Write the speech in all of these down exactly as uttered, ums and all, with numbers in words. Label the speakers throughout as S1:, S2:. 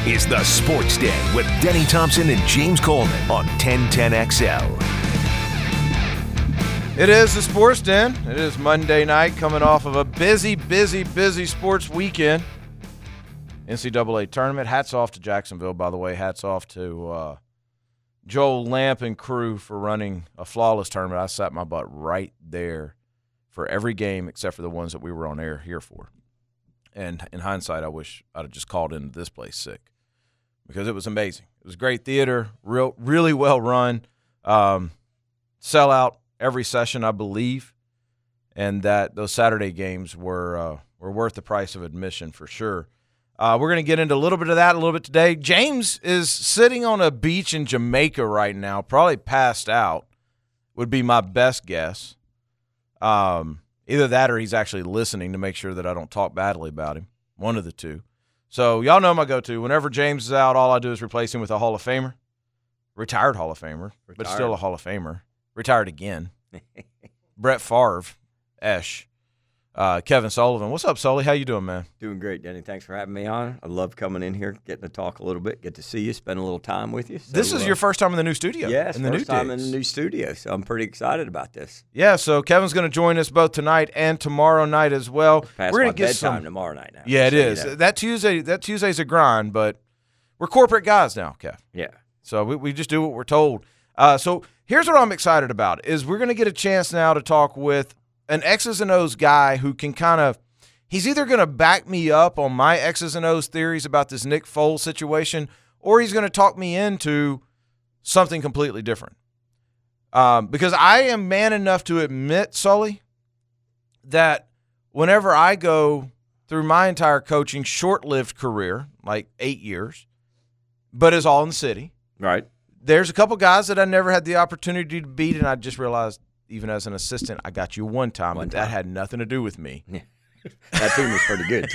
S1: is the Sports Den with Denny Thompson and James Coleman on ten ten X L.
S2: It is the Sports Den. It is Monday night, coming off of a busy, busy, busy sports weekend. N C double A tournament. Hats off to Jacksonville, by the way. Hats off to uh, Joel Lamp and crew for running a flawless tournament. I sat my butt right there for every game except for the ones that we were on air here for. And in hindsight, I wish I'd have just called into this place sick because it was amazing. It was great theater, real, really well run, um, sellout every session, I believe, and that those Saturday games were uh, were worth the price of admission for sure. Uh, we're going to get into a little bit of that a little bit today. James is sitting on a beach in Jamaica right now, probably passed out, would be my best guess. Um, either that or he's actually listening to make sure that I don't talk badly about him, one of the two. So y'all know my go-to. Whenever James is out, all I do is replace him with a Hall of Famer, retired Hall of Famer, retired. But still a Hall of Famer. Retired again. Brett Favre-esh. Uh, Kevin Sullivan. What's up, Sully? How you doing, man?
S3: Doing great, Denny. Thanks for having me on. I love coming in here, getting to talk a little bit, get to see you, spend a little time with you. So,
S2: this is uh, your first time in the new studio.
S3: Yes,
S2: in the
S3: first
S2: new
S3: time
S2: digs.
S3: in the new studio, so I'm pretty excited about this.
S2: Yeah, so Kevin's going to join us both tonight and tomorrow night as well.
S3: Past
S2: we're
S3: my
S2: going to get
S3: bedtime
S2: some
S3: tomorrow night now.
S2: Yeah, it
S3: so
S2: is.
S3: You know.
S2: That Tuesday, that Tuesday's a grind, but we're corporate guys now, Kev.
S3: Yeah.
S2: So we, we just do what we're told. Uh, so here's what I'm excited about is we're going to get a chance now to talk with an X's and O's guy who can kind of – he's either going to back me up on my X's and O's theories about this Nick Foles situation, or he's going to talk me into something completely different. Um, because I am man enough to admit, Sully, that whenever I go through my entire coaching short-lived career, like eight years, but is all in the city.
S3: Right.
S2: There's a couple guys that I never had the opportunity to beat, and I just realized, even as an assistant, I got you one time,
S3: One
S2: but
S3: time.
S2: that had nothing to do with me.
S3: Yeah. That team was pretty good,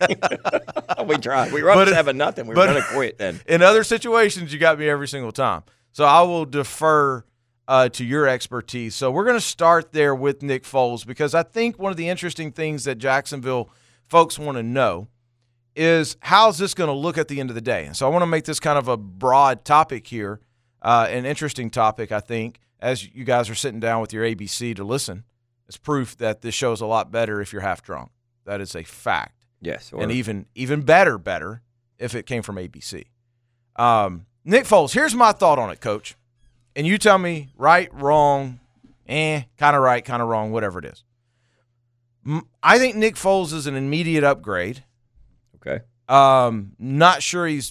S3: too. We tried. We were up
S2: But-
S3: seven nothing. We were
S2: but-
S3: going to quit then.
S2: In other situations, you got me every single time. So I will defer uh, to your expertise. So we're going to start there with Nick Foles because I think one of the interesting things that Jacksonville folks want to know is how's this going to look at the end of the day. And so I want to make this kind of a broad topic here, uh, an interesting topic, I think, as you guys are sitting down with your A B C to listen. It's proof that this show is a lot better if you're half drunk. That is a fact.
S3: Yes. Or,
S2: And even even better, better if it came from A B C. Um, Nick Foles, here's my thought on it, Coach. And you tell me right, wrong, eh, kind of right, kind of wrong, whatever it is. M- I think Nick Foles is an immediate upgrade.
S3: okay.
S2: Um, not sure he's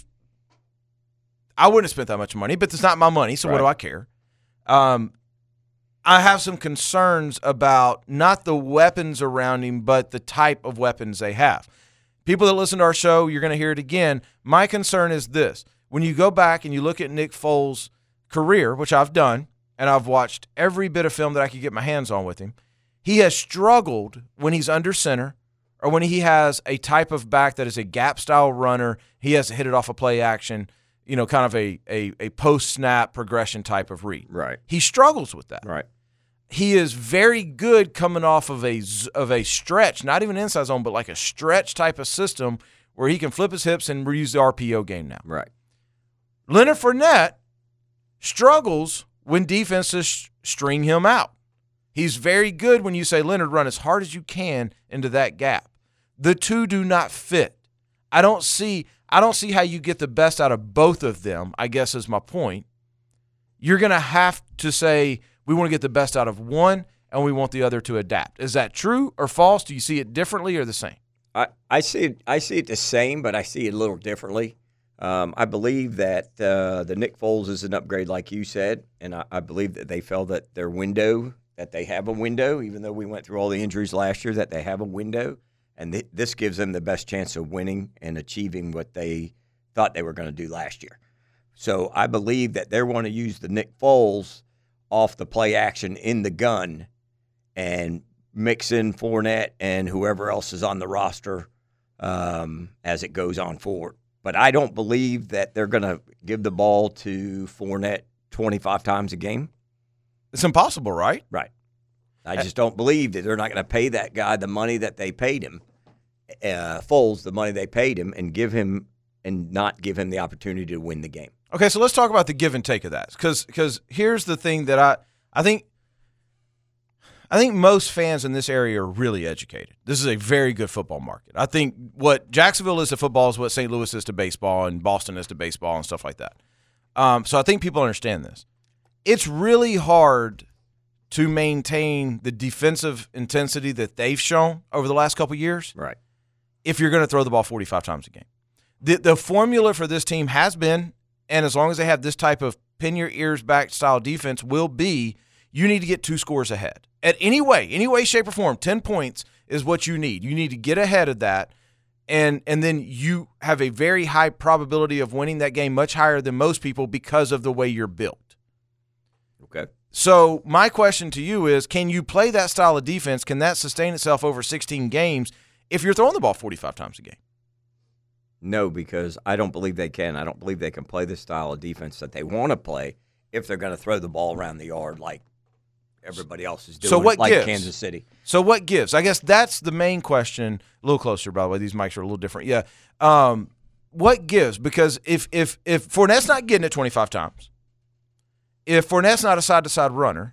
S2: – I wouldn't have spent that much money, but it's not my money, so what
S3: Right.
S2: do I care? Um, I have some concerns about not the weapons around him, but the type of weapons they have. People that listen to our show, you're going to hear it again. My concern is this. When you go back and you look at Nick Foles' career, which I've done, and I've watched every bit of film that I could get my hands on with him, he has struggled when he's under center or when he has a type of back that is a gap-style runner. He has to hit it off a play action, you know, kind of a, a, a post-snap progression type of read.
S3: Right.
S2: He struggles with that.
S3: Right.
S2: He is very good coming off of a z- of a stretch, not even inside zone, but like a stretch type of system where he can flip his hips and use the R P O game now.
S3: Right.
S2: Leonard Fournette struggles when defenses string him out. He's very good when you say, Leonard, run as hard as you can into that gap. The two do not fit. I don't see I don't see how you get the best out of both of them, I guess is my point. You're going to have to say, we want to get the best out of one, and we want the other to adapt. Is that true or false? Do you see it differently or the same?
S3: I, I see it. I see it the same, but I see it a little differently. Um, I believe that uh, the Nick Foles is an upgrade, like you said, and I, I believe that they felt that their window, that they have a window, even though we went through all the injuries last year, that they have a window, and th- this gives them the best chance of winning and achieving what they thought they were going to do last year. So I believe that they want to use the Nick Foles off the play action in the gun and mix in Fournette and whoever else is on the roster um, as it goes on forward. But I don't believe that they're going to give the ball to Fournette twenty-five times a game.
S2: It's impossible, right?
S3: Right. I just don't believe that they're not going to pay that guy the money that they paid him, uh, Foles, the money they paid him, and give him and not give him the opportunity to win the game.
S2: Okay, so let's talk about the give and take of that, because because here's the thing that I I think I think most fans in this area are really educated. This is a very good football market. I think what Jacksonville is to football is what Saint Louis is to baseball, and Boston is to baseball, and stuff like that. Um, so I think people understand this. It's really hard to maintain the defensive intensity that they've shown over the last couple of years,
S3: right?
S2: If you're going to throw the ball forty-five times a game. The the formula for this team has been, and as long as they have this type of pin your ears back style defense, will be you need to get two scores ahead. At any way, any way, shape, or form, ten points is what you need. You need to get ahead of that, and and then you have a very high probability of winning that game, much higher than most people because of the way you're built.
S3: Okay.
S2: So my question to you is, can you play that style of defense? Can that sustain itself over sixteen games if you're throwing the ball forty-five times a game?
S3: No, because I don't believe they can. I don't believe they can play the style of defense that they want to play if they're going to throw the ball around the yard like everybody else is doing,
S2: so what
S3: like
S2: gives?
S3: Kansas City.
S2: So what gives? I guess that's the main question. A little closer, by the way. These mics are a little different. Yeah. Um, what gives? Because if if if Fournette's not getting it twenty-five times, if Fournette's not a side-to-side runner,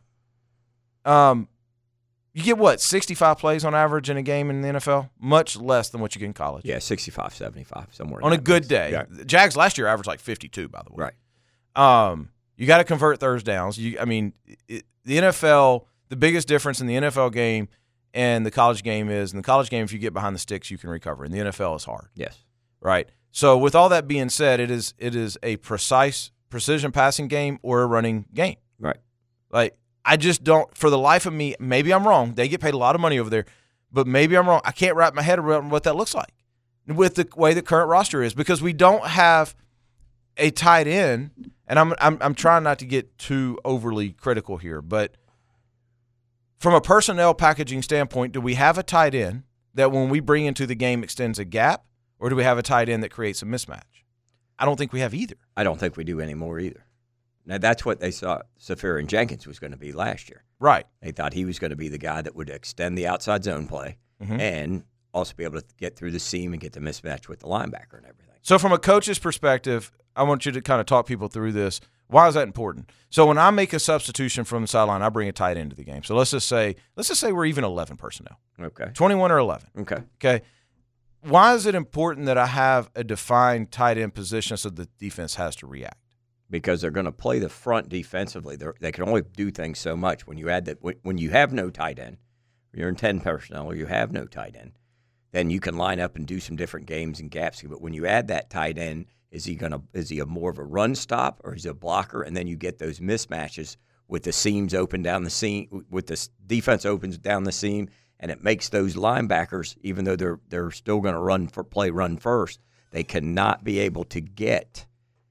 S2: um, you get what, sixty-five plays on average in a game in the N F L? Much less than what you get in college.
S3: Yeah, sixty-five, seventy-five, somewhere.
S2: On a good
S3: place.
S2: day.
S3: Yeah.
S2: The Jags last year averaged like fifty-two, by the way.
S3: Right.
S2: Um, you got to convert third downs. You, I mean, it, the N F L, the biggest difference in the N F L game and the college game is, in the college game, if you get behind the sticks, you can recover. In the N F L, it's hard.
S3: Yes.
S2: Right? So with all that being said, it is it is a precise precision passing game or a running game.
S3: Right.
S2: Like, I just don't, for the life of me, maybe I'm wrong. They get paid a lot of money over there, but maybe I'm wrong. I can't wrap my head around what that looks like with the way the current roster is, because we don't have a tight end, and I'm I'm I'm trying not to get too overly critical here, but from a personnel packaging standpoint, do we have a tight end that when we bring into the game extends a gap, or do we have a tight end that creates a mismatch? I don't think we have either.
S3: I don't think we do anymore either. Now, that's what they thought Safarian Jenkins was going to be last year.
S2: Right.
S3: They thought he was going to be the guy that would extend the outside zone play mm-hmm. and also be able to get through the seam and get the mismatch with the linebacker and everything.
S2: So from a coach's perspective, I want you to kind of talk people through this. Why is that important? So when I make a substitution from the sideline, I bring a tight end to the game. So let's just say let's just say we're even eleven personnel.
S3: Okay.
S2: twenty-one or eleven.
S3: Okay.
S2: Okay. Why is it important that I have a defined tight end position so the defense has to react?
S3: Because they're going to play the front defensively. They're, they can only do things so much. When you add that, when you have no tight end, you're in ten personnel, or you have no tight end, then you can line up and do some different games and gaps. But when you add that tight end, is he going to is he a more of a run stop, or is he a blocker? And then you get those mismatches with the seams open down the seam, with the defense opens down the seam, and it makes those linebackers, even though they're they're still going to run for play run first, they cannot be able to get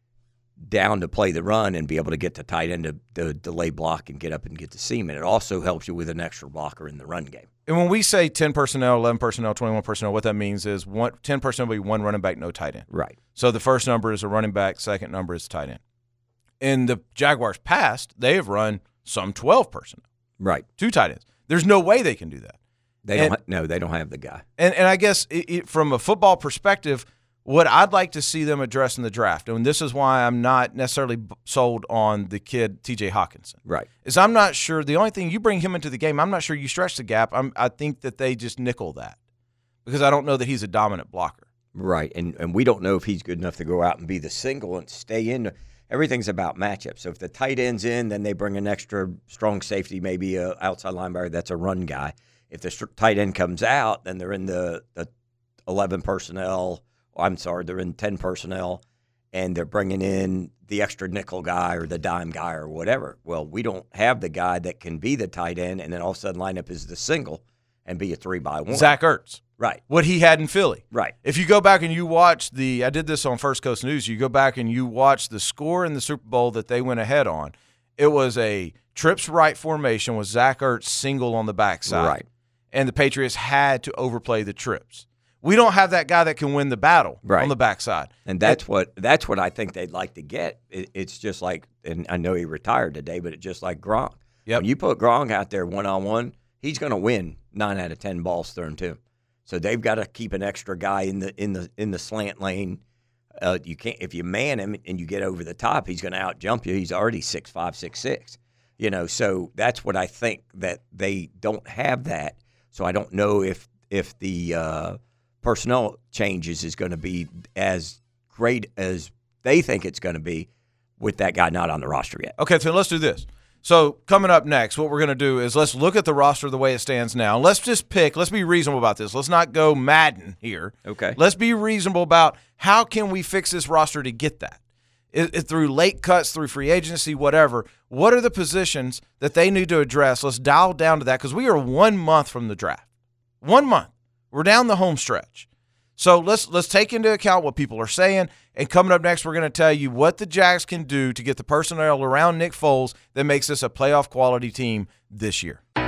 S3: down to play the run and be able to get the tight end to, to delay block and get up and get the seam. And it also helps you with an extra blocker in the run game.
S2: And when we say ten personnel, eleven personnel, twenty-one personnel, what that means is one, ten personnel will be one running back, no tight end.
S3: Right.
S2: So the first number is a running back, second number is tight end. In the Jaguars past, they have run some twelve personnel.
S3: Right.
S2: Two tight ends. There's no way they can do that.
S3: They
S2: and,
S3: don't. Ha- no, they don't have the guy.
S2: And and I guess it, it, from a football perspective, what I'd like to see them address in the draft, and this is why I'm not necessarily sold on the kid T J Hawkinson,
S3: right?
S2: Is I'm not sure the only thing you bring him into the game, I'm not sure you stretch the gap. I'm, I think that they just nickel that because I don't know that he's a dominant blocker.
S3: Right, and and we don't know if he's good enough to go out and be the single and stay in. Everything's about matchups. So if the tight end's in, then they bring an extra strong safety, maybe a outside linebacker that's a run guy. If the tight end comes out, then they're in the, the eleven personnel. I'm sorry, they're in ten personnel, and they're bringing in the extra nickel guy or the dime guy or whatever. Well, we don't have the guy that can be the tight end and then all of a sudden line up as the single and be a three by one.
S2: Zach Ertz.
S3: Right.
S2: What he had in Philly.
S3: Right.
S2: If you go back and you watch the – I did this on First Coast News. You go back and you watch the score in the Super Bowl that they went ahead on. It was a trips right formation with Zach Ertz single on the backside.
S3: Right.
S2: And the Patriots had to overplay the trips. We don't have that guy that can win the battle
S3: right.
S2: on the backside.
S3: And that's what that's what I think they'd like to get. It, it's just like, and I know he retired today, but it's just like Gronk.
S2: Yep.
S3: When you put Gronk out there one-on-one, he's going to win nine out of ten balls thrown to him. So they've got to keep an extra guy in the in the in the slant lane Uh, you can't if you man him and you get over the top, he's going to out jump you. He's already six five, six six. You know, so that's what I think, that they don't have that. So I don't know if if the uh, personnel changes is going to be as great as they think it's going to be with that guy not on the roster yet.
S2: Okay, so let's do this. So coming up next, what we're going to do is let's look at the roster the way it stands now. Let's just pick. Let's be reasonable about this. Let's not go Madden here.
S3: Okay.
S2: Let's be reasonable about how can we fix this roster to get that. It, it, through late cuts, through free agency, whatever. What are the positions that they need to address? Let's dial down to that because we are one month from the draft. One month. We're down the home stretch. So let's let's take into account what people are saying. And coming up next, we're going to tell you what the Jags can do to get the personnel around Nick Foles that makes this a playoff quality team this year.
S4: Now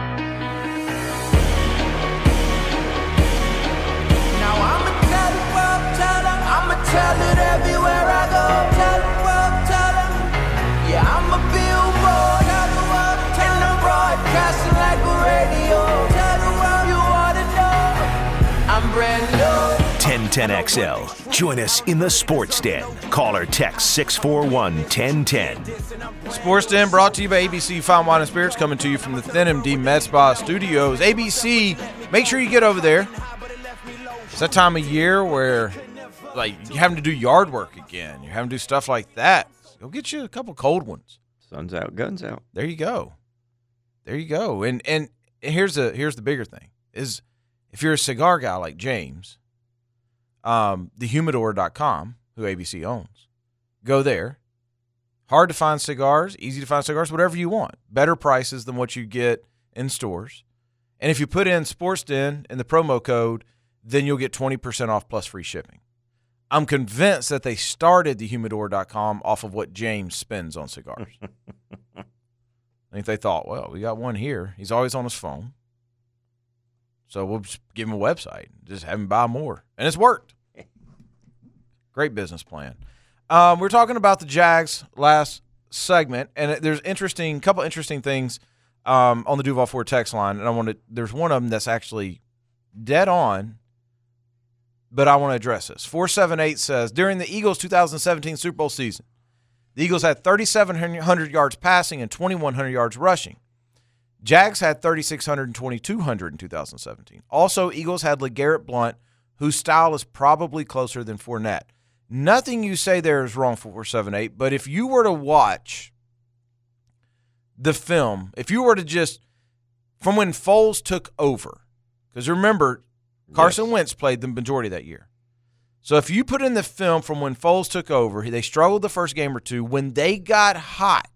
S4: I'ma tell the world, tell them, I'ma tell it everywhere I go. Tell the world, tell them, yeah, I'm a billboard, tell the world, and I'm broadcasting like a radio. Tell the world you ought to know, I'm brand new.
S1: ten ten X L. Join us in the Sports Den. Call or text six four one, one zero one zero.
S2: Sports Den brought to you by A B C Fine Wine and Spirits, coming to you from the Thin M D Med Spa Studios. A B C, make sure you get over there. It's that time of year where, like, you're having to do yard work again. You're having to do stuff like that. Go get you a couple cold ones.
S3: Sun's out, guns out.
S2: There you go. There you go. And and here's the here's the bigger thing is if you're a cigar guy like James, um, the humidor dot com, who A B C owns, go there. Hard to find cigars, easy to find cigars, whatever you want. Better prices than what you get in stores. And if you put in Sports Den in the promo code, then you'll get twenty percent off plus free shipping. I'm convinced that they started the humidor dot com off of what James spends on cigars. I think they thought, well, we got one here. He's always on his phone. So we'll just give him a website, just have him buy more. And it's worked. Great business plan. Um, we're talking about the Jags last segment, and it, there's interesting, couple interesting things um, on the Duval Ford text line, and I want to. There's one of them that's actually dead on, but I want to address this. four seven eight says, during the Eagles' two thousand seventeen Super Bowl season, the Eagles had thirty-seven hundred yards passing and twenty-one hundred yards rushing. Jags had thirty-six hundred and twenty-two hundred in two thousand seventeen. Also, Eagles had LeGarrette Blount, whose style is probably closer than Fournette. Nothing you say there is wrong for four seven eight, but if you were to watch the film, if you were to just, from when Foles took over, because remember, Carson yes. Wentz played the majority of that year. So if you put in the film from when Foles took over, they struggled the first game or two. When they got hot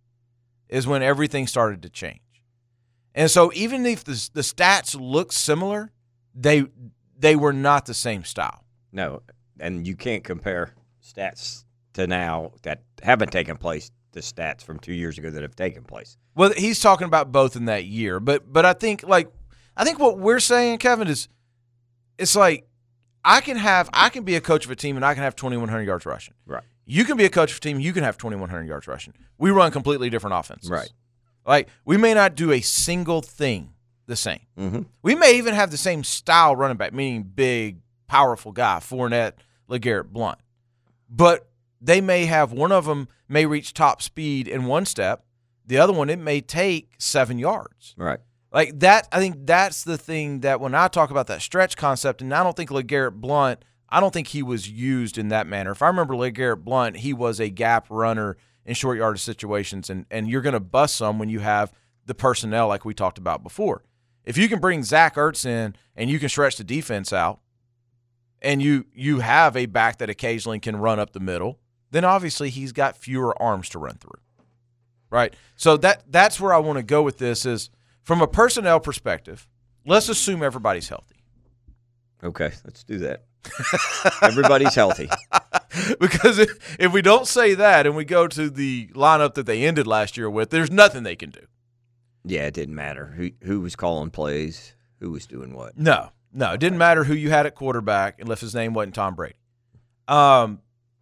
S2: is when everything started to change. And so even if the, the stats look similar, they they were not the same style.
S3: No, and you can't compare stats to now that haven't taken place to stats from two years ago that have taken place.
S2: Well, he's talking about both in that year. But but I think like I think what we're saying, Kevin, is it's like I can have I can be a coach of a team and I can have twenty-one hundred yards rushing.
S3: Right.
S2: You can be a coach of a team, you can have twenty-one hundred yards rushing. We run completely different offenses.
S3: Right.
S2: Like, we may not do a single thing the same.
S3: Mm-hmm.
S2: We may even have the same style running back, meaning big, powerful guy, Fournette, LeGarrette Blount. But they may have, one of them may reach top speed in one step. The other one, it may take seven yards.
S3: Right.
S2: Like that, I think that's the thing that when I talk about that stretch concept, and I don't think LeGarrette Blount, I don't think he was used in that manner. If I remember LeGarrette Blount, he was a gap runner in short yardage situations, and, and you're going to bust some when you have the personnel like we talked about before. If you can bring Zach Ertz in and you can stretch the defense out and you you have a back that occasionally can run up the middle, then obviously he's got fewer arms to run through, right? So that that's where I want to go with this is from a personnel perspective, let's assume everybody's healthy.
S3: Okay, let's do that. Everybody's healthy.
S2: Because if, if we don't say that and we go to the lineup that they ended last year with, there's nothing they can do.
S3: Yeah, it didn't matter who who was calling plays, who was doing what.
S2: No, no, it didn't matter who you had at quarterback unless his name wasn't Tom Brady. Um,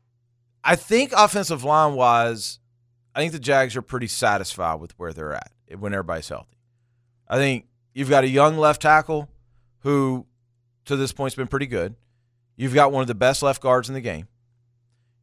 S2: I think offensive line-wise, I think the Jags are pretty satisfied with where they're at when everybody's healthy. I think you've got a young left tackle who, to this point, has been pretty good. You've got one of the best left guards in the game,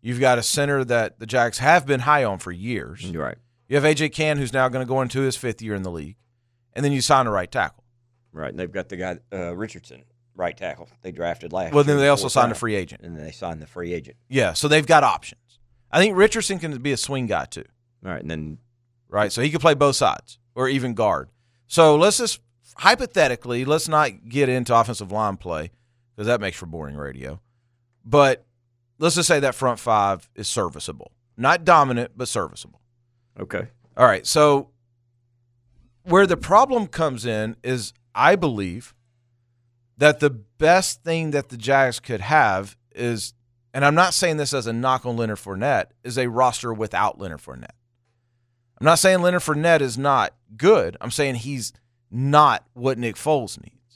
S2: You've got a center that the Jags have been high on for years.
S3: You're right.
S2: You have A J Cann, who's now going to go into his fifth year in the league. And then you sign a right tackle.
S3: Right, and they've got the guy, uh, Richardson, right tackle, they drafted last year.
S2: Well, then they also signed
S3: round.
S2: a free agent.
S3: And then they signed the free agent.
S2: Yeah, so they've got options. I think Richardson can be a swing guy too.
S3: All right, and then
S2: right, so he could play both sides or even guard. So let's just hypothetically, let's not get into offensive line play because that makes for boring radio. But let's just say that front five is serviceable. Not dominant, but serviceable.
S3: Okay.
S2: All right, so where the problem comes in is I believe that the best thing that the Jags could have is, and I'm not saying this as a knock on Leonard Fournette, is a roster without Leonard Fournette. I'm not saying Leonard Fournette is not good. I'm saying he's not what Nick Foles needs.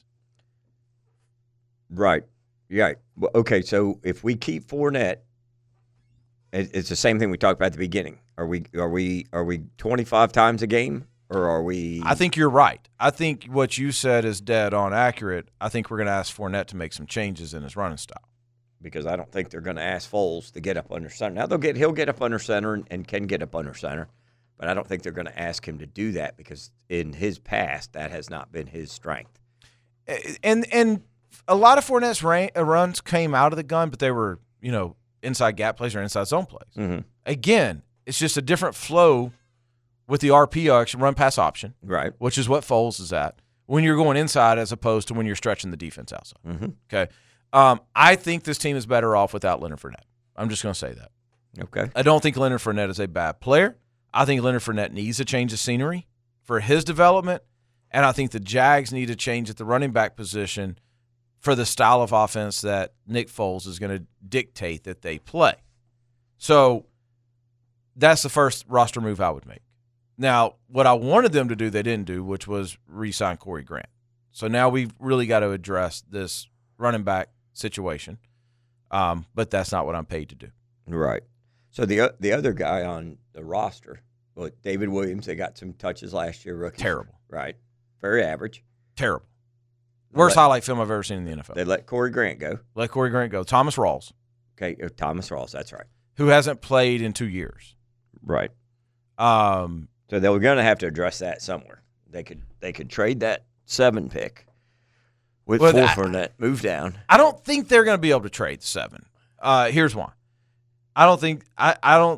S3: Right. Yeah. Well, okay, so if we keep Fournette, it, it's the same thing we talked about at the beginning. Are we are we are we twenty-five times a game, or are we?
S2: I think you're right. I think what you said is dead on accurate. I think we're going to ask Fournette to make some changes in his running style.
S3: Because I don't think they're going to ask Foles to get up under center. Now they'll get he'll get up under center and, and can get up under center, but I don't think they're going to ask him to do that because in his past that has not been his strength.
S2: And and a lot of Fournette's runs came out of the gun, but they were, you know, inside gap plays or inside zone plays.
S3: Mm-hmm.
S2: Again, it's just a different flow with the R P O, action, run pass option,
S3: right?
S2: Which is what Foles is at when you're going inside as opposed to when you're stretching the defense outside.
S3: Mm-hmm.
S2: Okay, um, I think this team is better off without Leonard Fournette. I'm just going to say that.
S3: Okay,
S2: I don't think Leonard Fournette is a bad player. I think Leonard Fournette needs a change of scenery for his development, and I think the Jags need a change at the running back position for the style of offense that Nick Foles is going to dictate that they play. So that's the first roster move I would make. Now, what I wanted them to do, they didn't do, which was re-sign Corey Grant. So now we've really got to address this running back situation, um, but that's not what I'm paid to do.
S3: Right. So the the other guy on the roster, well, David Williams, they got some touches last year. Rookie.
S2: Terrible.
S3: Right. Very average.
S2: Terrible. Worst
S3: let,
S2: highlight film I've ever seen in the N F L.
S3: They let Corey Grant go.
S2: Let Corey Grant go. Thomas Rawls.
S3: Okay, uh, Thomas Rawls, that's right.
S2: Who hasn't played in two years.
S3: Right.
S2: Um,
S3: so they were going to have to address that somewhere. They could they could trade that seven pick with
S2: well,
S3: four
S2: I,
S3: Fournette, move down.
S2: I don't think they're going to be able to trade the seven. Uh, here's why. I don't think I, I don't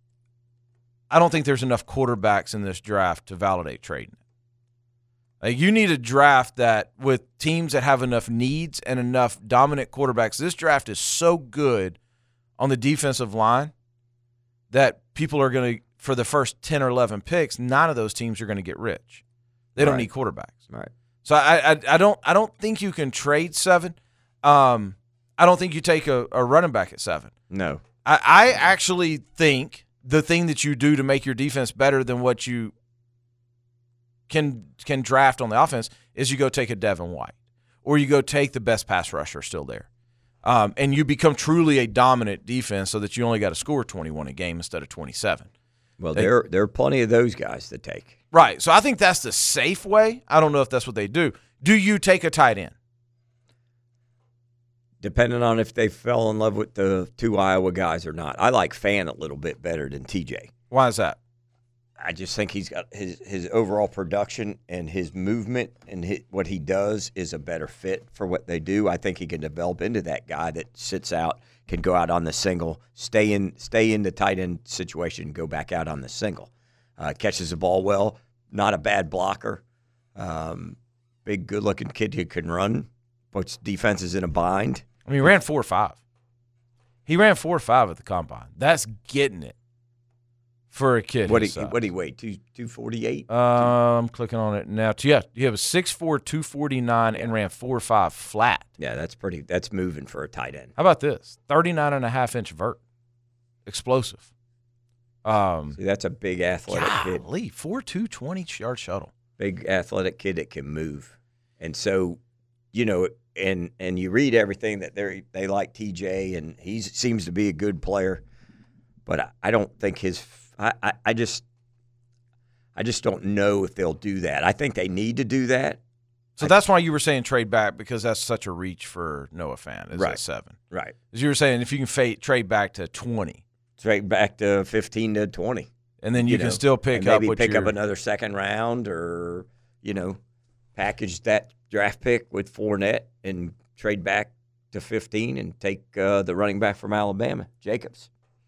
S2: I don't think there's enough quarterbacks in this draft to validate trading. Like you need a draft that with teams that have enough needs and enough dominant quarterbacks. This draft is so good on the defensive line that people are going to, for the first ten or eleven picks, nine of those teams are going to get rich. They don't
S3: right.
S2: need quarterbacks.
S3: Right.
S2: So I, I I don't I don't think you can trade seven. Um, I don't think you take a, a running back at seven.
S3: No.
S2: I, I actually think the thing that you do to make your defense better than what you can can draft on the offense is you go take a Devin White or you go take the best pass rusher still there. Um, and you become truly a dominant defense so that you only got to score twenty-one a game instead of twenty-seven.
S3: Well,
S2: They-
S3: there there are plenty of those guys to take.
S2: Right. So I think that's the safe way. I don't know if that's what they do. Do you take a tight end?
S3: Depending on if they fell in love with the two Iowa guys or not. I like Fan a little bit better than T J.
S2: Why is that?
S3: I just think he's got his, his overall production and his movement and his, what he does is a better fit for what they do. I think he can develop into that guy that sits out, can go out on the single, stay in stay in the tight end situation, and go back out on the single. Uh, catches the ball well, not a bad blocker. Um, big, good-looking kid who can run, puts defenses in a bind.
S2: I mean, he ran four or five. He ran four or five at the combine. That's getting it for a kid.
S3: What
S2: his
S3: he
S2: size.
S3: what he weighed? Two two forty eight.
S2: Uh, I'm clicking on it now. Yeah, he was six four, two forty-nine, and ran four five flat.
S3: Yeah, that's pretty. That's moving for a tight end.
S2: How about this? thirty-nine and a half inch vert. Explosive. Um,
S3: See, that's a big athletic kid.
S2: golly, four two, twenty-yard shuttle.
S3: Big athletic kid that can move, and so you know, and and you read everything that they they like T J, and he seems to be a good player, but I, I don't think his. I, I, I just I just don't know if they'll do that. I think they need to do that,
S2: So that's why you were saying trade back, because that's such a reach for Noah Fant. Is
S3: Right.
S2: at seven.
S3: Right.
S2: As you were saying, if you can fa- trade back to twenty,
S3: Straight back to fifteen to twenty.
S2: and then you,
S3: You
S2: can
S3: know,
S2: still pick
S3: and
S2: up
S3: maybe
S2: what
S3: pick
S2: you're,
S3: up another second round, or you know, package that draft pick with Fournette and trade back to fifteen and take uh, the running back from Alabama, Jacobs.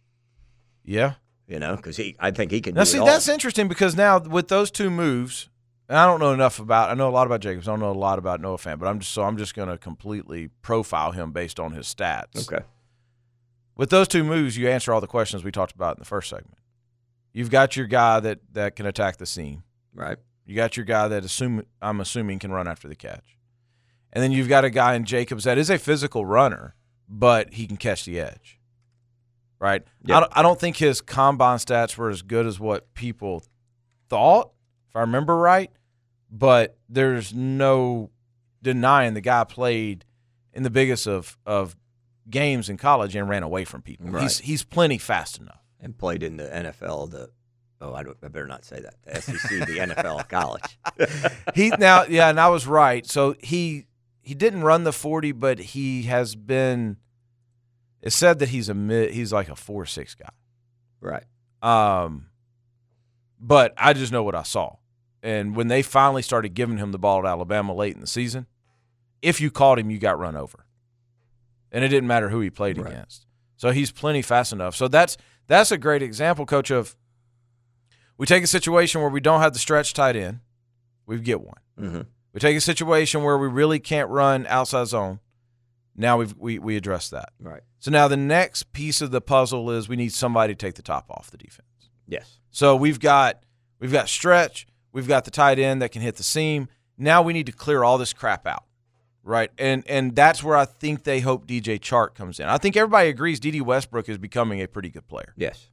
S2: yeah.
S3: You know, because he, I think he can.
S2: Now,
S3: do
S2: see,
S3: it all.
S2: that's interesting, because now with those two moves, and I don't know enough about. I know a lot about Jacobs. I don't know a lot about Noah Fant, but I'm just so I'm just going to completely profile him based on his stats.
S3: Okay.
S2: With those two moves, you answer all the questions we talked about in the first segment. You've got your guy that, that can attack the seam.
S3: Right.
S2: You got your guy that assume I'm assuming can run after the catch. And then you've got a guy in Jacobs that is a physical runner, but he can catch the edge. Right?
S3: Yep.
S2: I, don't, I don't think his combine stats were as good as what people thought, if I remember right, but there's no denying the guy played in the biggest of, of games in college and ran away from people.
S3: Right.
S2: He's he's plenty fast enough.
S3: And played in the N F L. The oh, I, don't, I better not say that. The S E C, the N F L college.
S2: He now yeah, and I was right. So he he didn't run the forty, but he has been. It said that he's a mid, he's like a four six guy.
S3: Right.
S2: Um, but I just know what I saw. And when they finally started giving him the ball at Alabama late in the season, if you caught him, you got run over. And it didn't matter who he played
S3: Right.
S2: against. So he's plenty fast enough. So that's that's a great example, Coach, of we take a situation where we don't have the stretch tight end, we get one.
S3: Mm-hmm.
S2: We take a situation where we really can't run outside zone. Now we've, we we address that.
S3: Right.
S2: So now the next piece of the puzzle is we need somebody to take the top off the defense.
S3: Yes.
S2: So we've got we've got stretch, we've got the tight end that can hit the seam. Now we need to clear all this crap out, right? And and that's where I think they hope D J Chark comes in. I think everybody agrees D D Westbrook is becoming a pretty good player.
S3: Yes.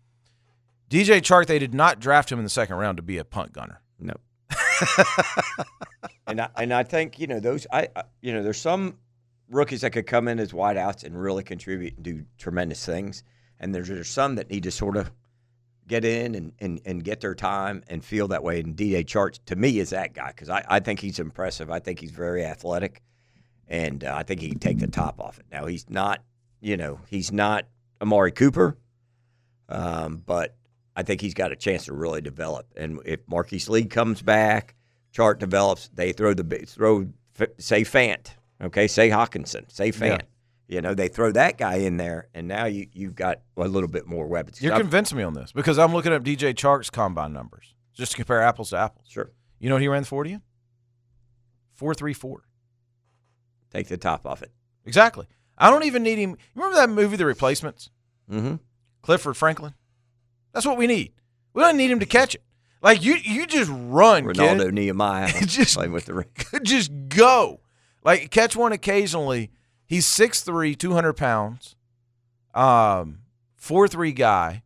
S2: D J Chark, they did not draft him in the second round to be a punt gunner.
S3: No. and I and I think you know those. I, I you know there's some rookies that could come in as wideouts and really contribute and do tremendous things, and there's there's some that need to sort of get in and, and, and get their time and feel that way. And D J Chark to me is that guy because I, I think he's impressive. I think he's very athletic, and uh, I think he can take the top off it. Now he's not you know he's not Amari Cooper, um, but I think he's got a chance to really develop. And if Marquise Lee comes back, Chark develops, they throw the throw say Fant, okay, say Hawkinson, say Fant.
S2: Yeah.
S3: You know, they throw that guy in there, and now you you've got a little bit more weapons.
S2: You're
S3: I'm-
S2: convincing me on this because I'm looking at D J Chark's combine numbers just to compare apples to apples.
S3: Sure,
S2: You know what he ran the forty in? four three four.
S3: take the top off it.
S2: Exactly. I don't even need him. Remember that movie, The Replacements?
S3: Mm-hmm.
S2: Clifford Franklin? That's what we need. We don't need him to catch it. Like, you you just run,
S3: Ronaldo
S2: kid.
S3: Nehemiah
S2: Just-
S3: playing with the ring.
S2: Just go. Like, catch one occasionally. He's six three, two hundred pounds, um, four three guy.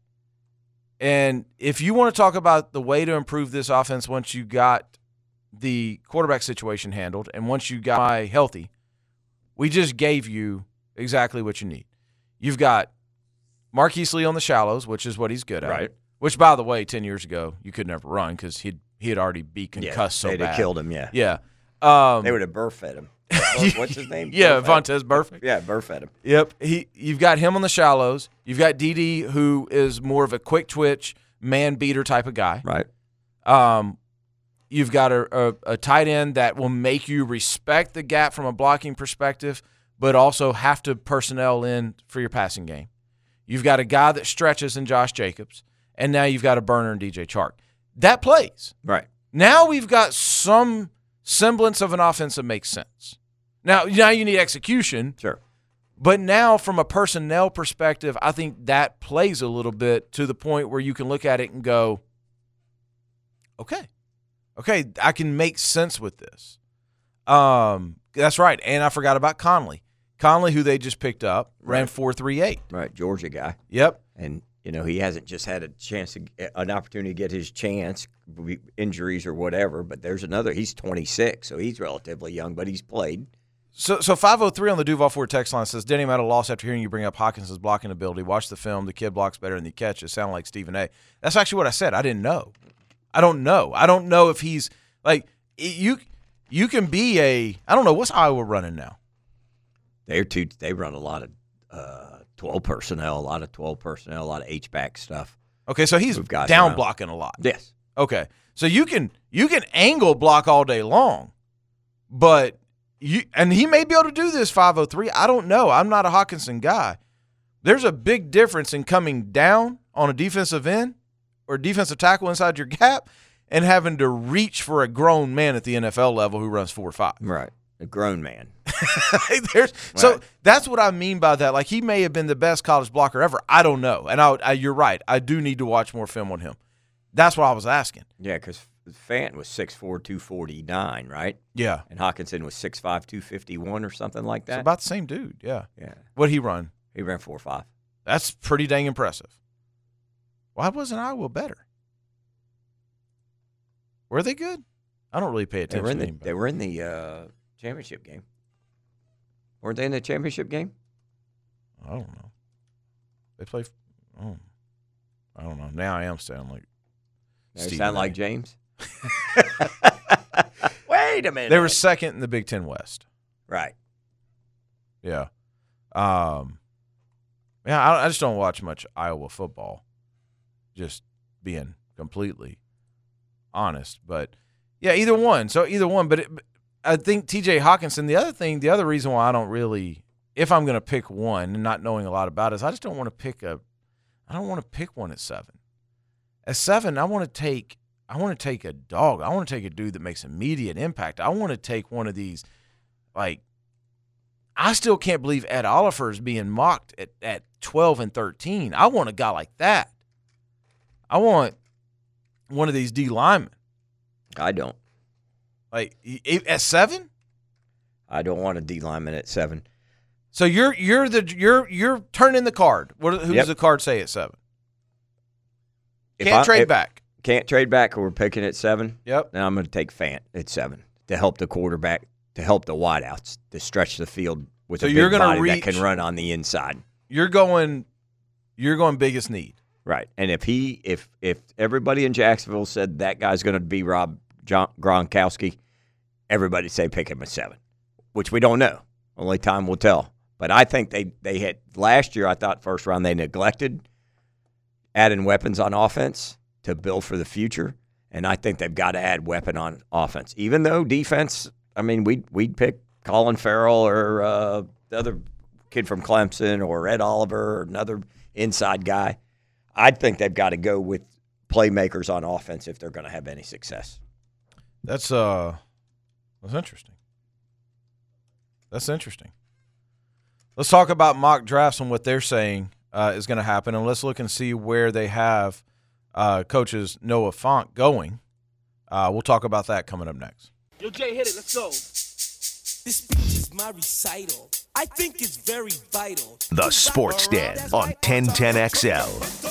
S2: And if you want to talk about the way to improve this offense once you got the quarterback situation handled and once you got my healthy, we just gave you exactly what you need. You've got Marquise Lee on the shallows, which is what he's good at.
S3: Right.
S2: Which, by the way, ten years ago, you could never run because he'd, he had already be concussed
S3: Yeah,
S2: so
S3: they'd
S2: bad.
S3: have killed him, yeah.
S2: Yeah. Um,
S3: They would have burr-fed him. What's his name?
S2: Yeah,
S3: Burr-fed?
S2: Vontez Burfict.
S3: Yeah, burr-fed him.
S2: Yep. He you've got him on the shallows. You've got D D, who is more of a quick twitch, man beater type of guy.
S3: Right.
S2: Um, you've got a, a, a tight end that will make you respect the gap from a blocking perspective, but also have to personnel in for your passing game. You've got a guy that stretches in Josh Jacobs, and now you've got a burner in D J Chark. That plays.
S3: Right.
S2: Now we've got some semblance of an offense that makes sense. Now, now you need execution.
S3: Sure.
S2: But now, from a personnel perspective, I think that plays a little bit to the point where you can look at it and go, okay, okay, I can make sense with this. Um, that's right. And I forgot about Conley. Conley, who they just picked up, ran
S3: Right.
S2: four three eight.
S3: Right. Georgia guy.
S2: Yep.
S3: And, you know, he hasn't just had a chance, to, an opportunity to get his chance, injuries or whatever, but there's another. He's twenty-six, so he's relatively young, but he's played.
S2: So, so five oh three on the Duval Ford text line says, Denny, I'm at a loss after hearing you bring up Hawkinson's blocking ability. Watch the film. The kid blocks better than he catches. Sound like Stephen A. That's actually what I said. I didn't know. I don't know. I don't know if he's – like, you you can be a – I don't know. What's Iowa running now?
S3: They're too, they run a lot of uh, twelve personnel, a lot of twelve personnel, a lot of H-back stuff.
S2: Okay, so he's
S3: Move guys
S2: down
S3: around.
S2: blocking a lot.
S3: Yes.
S2: Okay, so you can you can angle block all day long, but you and he may be able to do this five oh three. I don't know. I'm not a Hawkinson guy. There's a big difference in coming down on a defensive end or defensive tackle inside your gap and having to reach for a grown man at the N F L level who runs four five.
S3: Right. A grown man.
S2: There's, so
S3: Right.
S2: that's what I mean by that. Like, he may have been the best college blocker ever. I don't know. And I, I, you're right. I do need to watch more film on him. That's what I was asking.
S3: Yeah, because Fant was six four, two forty-nine, right?
S2: Yeah.
S3: And Hawkinson was six five, two fifty-one or something like
S2: It's
S3: that.
S2: about the same dude. Yeah.
S3: yeah.
S2: What'd he run?
S3: He ran four five.
S2: That's pretty dang impressive. Why wasn't Iowa better? Were they good? I don't really pay
S3: They were
S2: attention
S3: in
S2: to
S3: the,
S2: anybody.
S3: they were in the uh, championship game. Weren't they in the championship game?
S2: I don't know. They play. Oh, I don't know. Now I am sounding like.
S3: They
S2: Steve
S3: sound
S2: May.
S3: like James. Wait a minute.
S2: They were second in the Big Ten West.
S3: right.
S2: Yeah. Um. Yeah, I, I just don't watch much Iowa football. Just being completely honest, but yeah, either one. So either one, but it, I think T J Hawkinson. The other thing, the other reason why I don't really, if I'm going to pick one and not knowing a lot about it, is I just don't want to pick a. I don't want to pick one at seven. At seven, I want to take. I want to take a dog. I want to take a dude that makes immediate impact. I want to take one of these, like. I still can't believe Ed Oliver is being mocked at, at twelve and thirteen. I want a guy like that. I want one of these D linemen.
S3: I don't.
S2: Like at seven?
S3: I don't want a D lineman at seven.
S2: So you're you're the you're you're turning the card. What who
S3: Yep.
S2: does the card say at seven?
S3: If
S2: Can't
S3: I-
S2: trade
S3: if-
S2: back.
S3: Can't trade back, or we're picking at seven.
S2: Yep.
S3: Then I'm going to take Fant at seven to help the quarterback, to help the wideouts, to stretch the field with
S2: So
S3: a
S2: you're
S3: big
S2: gonna
S3: body
S2: reach-
S3: that can run on the inside.
S2: You're going you're going biggest need.
S3: Right. And if he, if if everybody in Jacksonville said that guy's going to be Rob John, Gronkowski, everybody say pick him at seven, which we don't know. Only time will tell. But I think they they had last year. I thought first round they neglected adding weapons on offense to build for the future, and I think they've got to add weapon on offense. Even though defense, I mean, we we'd, we'd pick Colin Farrell or uh, the other kid from Clemson or Ed Oliver or another inside guy. I think they've got to go with playmakers on offense if they're going to have any success.
S2: That's uh that's interesting. That's interesting. Let's talk about mock drafts and what they're saying uh, is going to happen, and let's look and see where they have uh, coaches Noah Fant going. Uh, we'll talk about that coming up next.
S5: Yo, Jay, hit it. Let's go. This speech is my recital. I think it's very vital.
S1: The Sports Den on ten ten X L.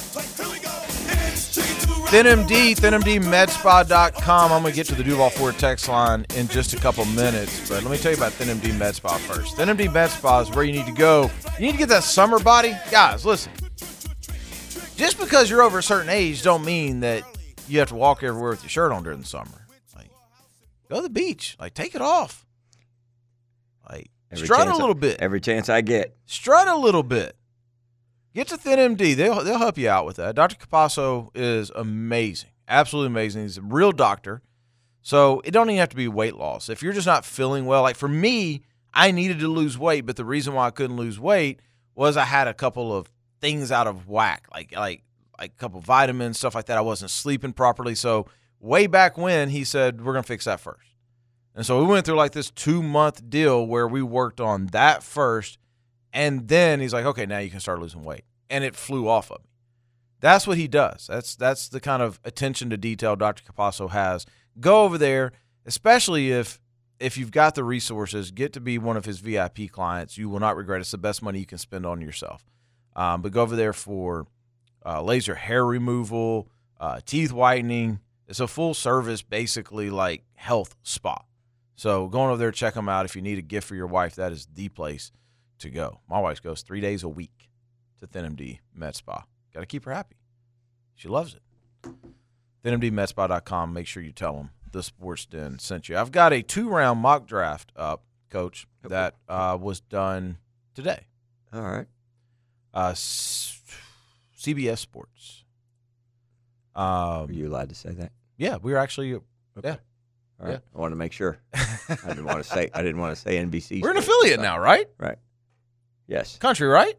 S2: ThinMD, thin M D med spa dot com. I'm going to get to the Duval Ford text line in just a couple minutes, but let me tell you about ThinMD Med Spa first. ThinMD Med Spa is where you need to go. You need to get that summer body. Guys, listen. Just because you're over a certain age don't mean that you have to walk everywhere with your shirt on during the summer. Like, go to the beach. Like, take it off. Like,
S3: Every
S2: strut a
S3: chance I-
S2: little bit.
S3: Every chance I get.
S2: Strut a little bit. Get to ThinMD. They'll they'll help you out with that. Doctor Capasso is amazing, absolutely amazing. He's a real doctor, so it don't even have to be weight loss. If you're just not feeling well, like for me, I needed to lose weight, but the reason why I couldn't lose weight was I had a couple of things out of whack, like like like a couple of vitamins, stuff like that. I wasn't sleeping properly. So way back when, he said we're gonna fix that first, and so we went through like this two month deal where we worked on that first. And then he's like, okay, now you can start losing weight. And it flew off of me. That's what he does. That's that's the kind of attention to detail Doctor Capasso has. Go over there, especially if if you've got the resources, get to be one of his V I P clients. You will not regret it. It's the best money you can spend on yourself. Um, but go over there for uh, laser hair removal, uh, teeth whitening. It's a full service, basically like health spa. So going over there, check them out. If you need a gift for your wife, that is the place to go. My wife goes three days a week to ThinMD Med Spa. Got to keep her happy. She loves it. thin M D med spa dot com. Make sure you tell them the Sports Den sent you. I've got a two-round mock draft up, Coach, that uh, was done today.
S3: All right.
S2: Uh, C B S Sports. Um,
S3: Are you allowed to say that?
S2: Yeah, we were actually.
S3: Okay.
S2: Yeah.
S3: All right.
S2: Yeah.
S3: I want to make sure. I didn't want to say. I didn't want to say N B C.
S2: We're an
S3: Sports.
S2: affiliate now, right?
S3: Right. Yes.
S2: Country, right?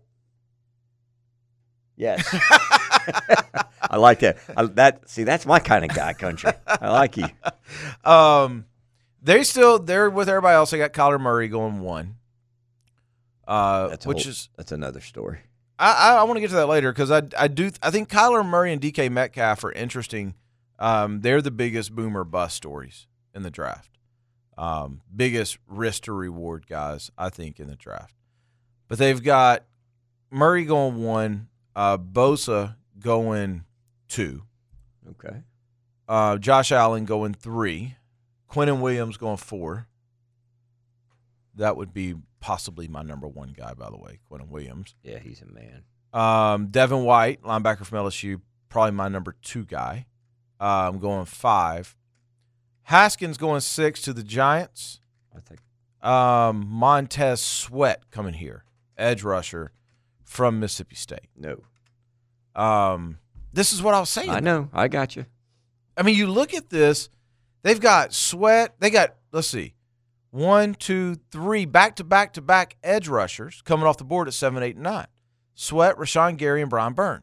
S3: Yes. I like that. I, that see, that's my kind of guy, Country. I like you.
S2: Um, they still they're with everybody else. They got Kyler Murray going one. Uh,
S3: That's a
S2: which
S3: whole-
S2: is
S3: that's another story.
S2: I I, I want to get to that later because I I do I think Kyler Murray and D K Metcalf are interesting. Um, they're the biggest boomer bust stories in the draft. Um, biggest risk to reward guys I think in the draft. But they've got Murray going one, uh, Bosa going two,
S3: Okay.
S2: uh, Josh Allen going three, Quinnen Williams going four. That would be possibly my number one guy, by the way, Quinnen Williams.
S3: Yeah, he's a man.
S2: Um, Devin White, linebacker from L S U, probably my number two guy. Uh, I'm going five. Haskins going six to the Giants.
S3: I think.
S2: Um, Montez Sweat coming here, edge rusher from Mississippi State.
S3: No.
S2: Um, this is what I was saying.
S3: I know. I got you.
S2: I mean, you look at this, they've got Sweat. They got, let's see, one, two, three back-to-back-to-back edge rushers coming off the board at seven, eight, and nine. Sweat, Rashawn Gary, and Brian Burns.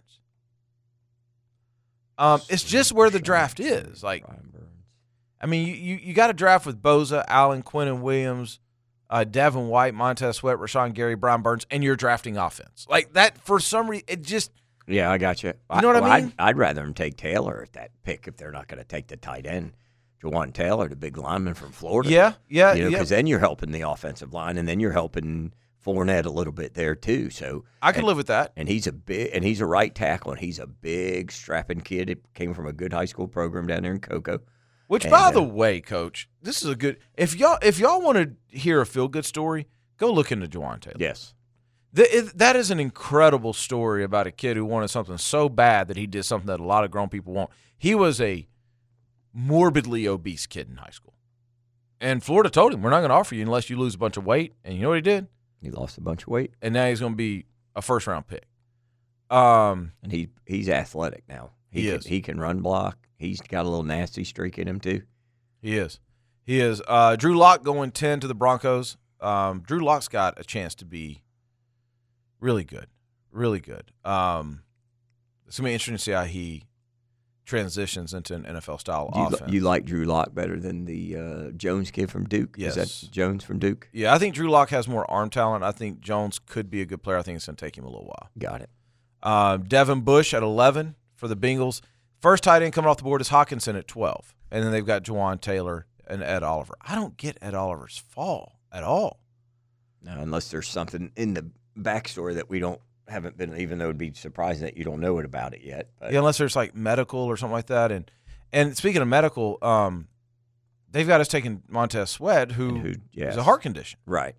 S2: Um, it's just where the draft is. Like,
S3: Brian Burns.
S2: I mean, you, you, you got to draft with Bosa, Allen, Quinnen Williams, uh, Devin White, Montez Sweat, Rashawn Gary, Brian Burns, and you're drafting offense. Like that, for some reason, it just –
S3: Yeah, I got you.
S2: You know what I
S3: well,
S2: mean?
S3: I'd, I'd rather them take Taylor at that pick if they're not going to take the tight end. Jawan Taylor, the big lineman from Florida.
S2: yeah, yeah,
S3: you know,
S2: yeah.
S3: because then you're helping the offensive line, and then you're helping Fournette a little bit there too. So
S2: I can
S3: and,
S2: live with that.
S3: And he's a big, and he's a right tackle, and he's a big strapping kid. It came from a good high school program down there in Cocoa.
S2: Which,
S3: And,
S2: by
S3: uh,
S2: the way, Coach, this is a good. If y'all if y'all want to hear a feel good story, go look into Jawan Taylor.
S3: Yes,
S2: The, it, that is an incredible story about a kid who wanted something so bad that he did something that a lot of grown people want. He was a morbidly obese kid in high school, and Florida told him, "We're not going to offer you unless you lose a bunch of weight." And you know what he did?
S3: he lost a bunch of weight,
S2: And now he's going to be a first round pick. Um,
S3: and he he's athletic now.
S2: He
S3: can,
S2: is.
S3: He can run block. He's got a little nasty streak in him too.
S2: he is. He is. Uh, Drew Lock going ten to the Broncos. Um, Drew Lock's got a chance to be really good, really good. Um, it's gonna be interesting to see how he transitions into an N F L style
S3: Do you, li-
S2: offense.
S3: you like Drew Lock better than the uh, Jones kid from Duke?
S2: Yes.
S3: Is that Jones from Duke?
S2: Yeah, I think Drew Lock has more arm talent. I think Jones could be a good player. I think it's going to take him a little while.
S3: Got it.
S2: Um, Devin Bush at eleven for the Bengals. First tight end coming off the board is Hawkinson at twelve. And then they've got Jawan Taylor and Ed Oliver. I don't get Ed Oliver's fall at all.
S3: Now, unless there's something in the backstory that we don't haven't been, even though it'd be surprising that you don't know it about it yet. But
S2: Yeah, unless there's like medical or something like that. And and speaking of medical, um, they've got us taking Montez Sweat, who,
S3: And who-
S2: is
S3: yes.
S2: a heart condition.
S3: right.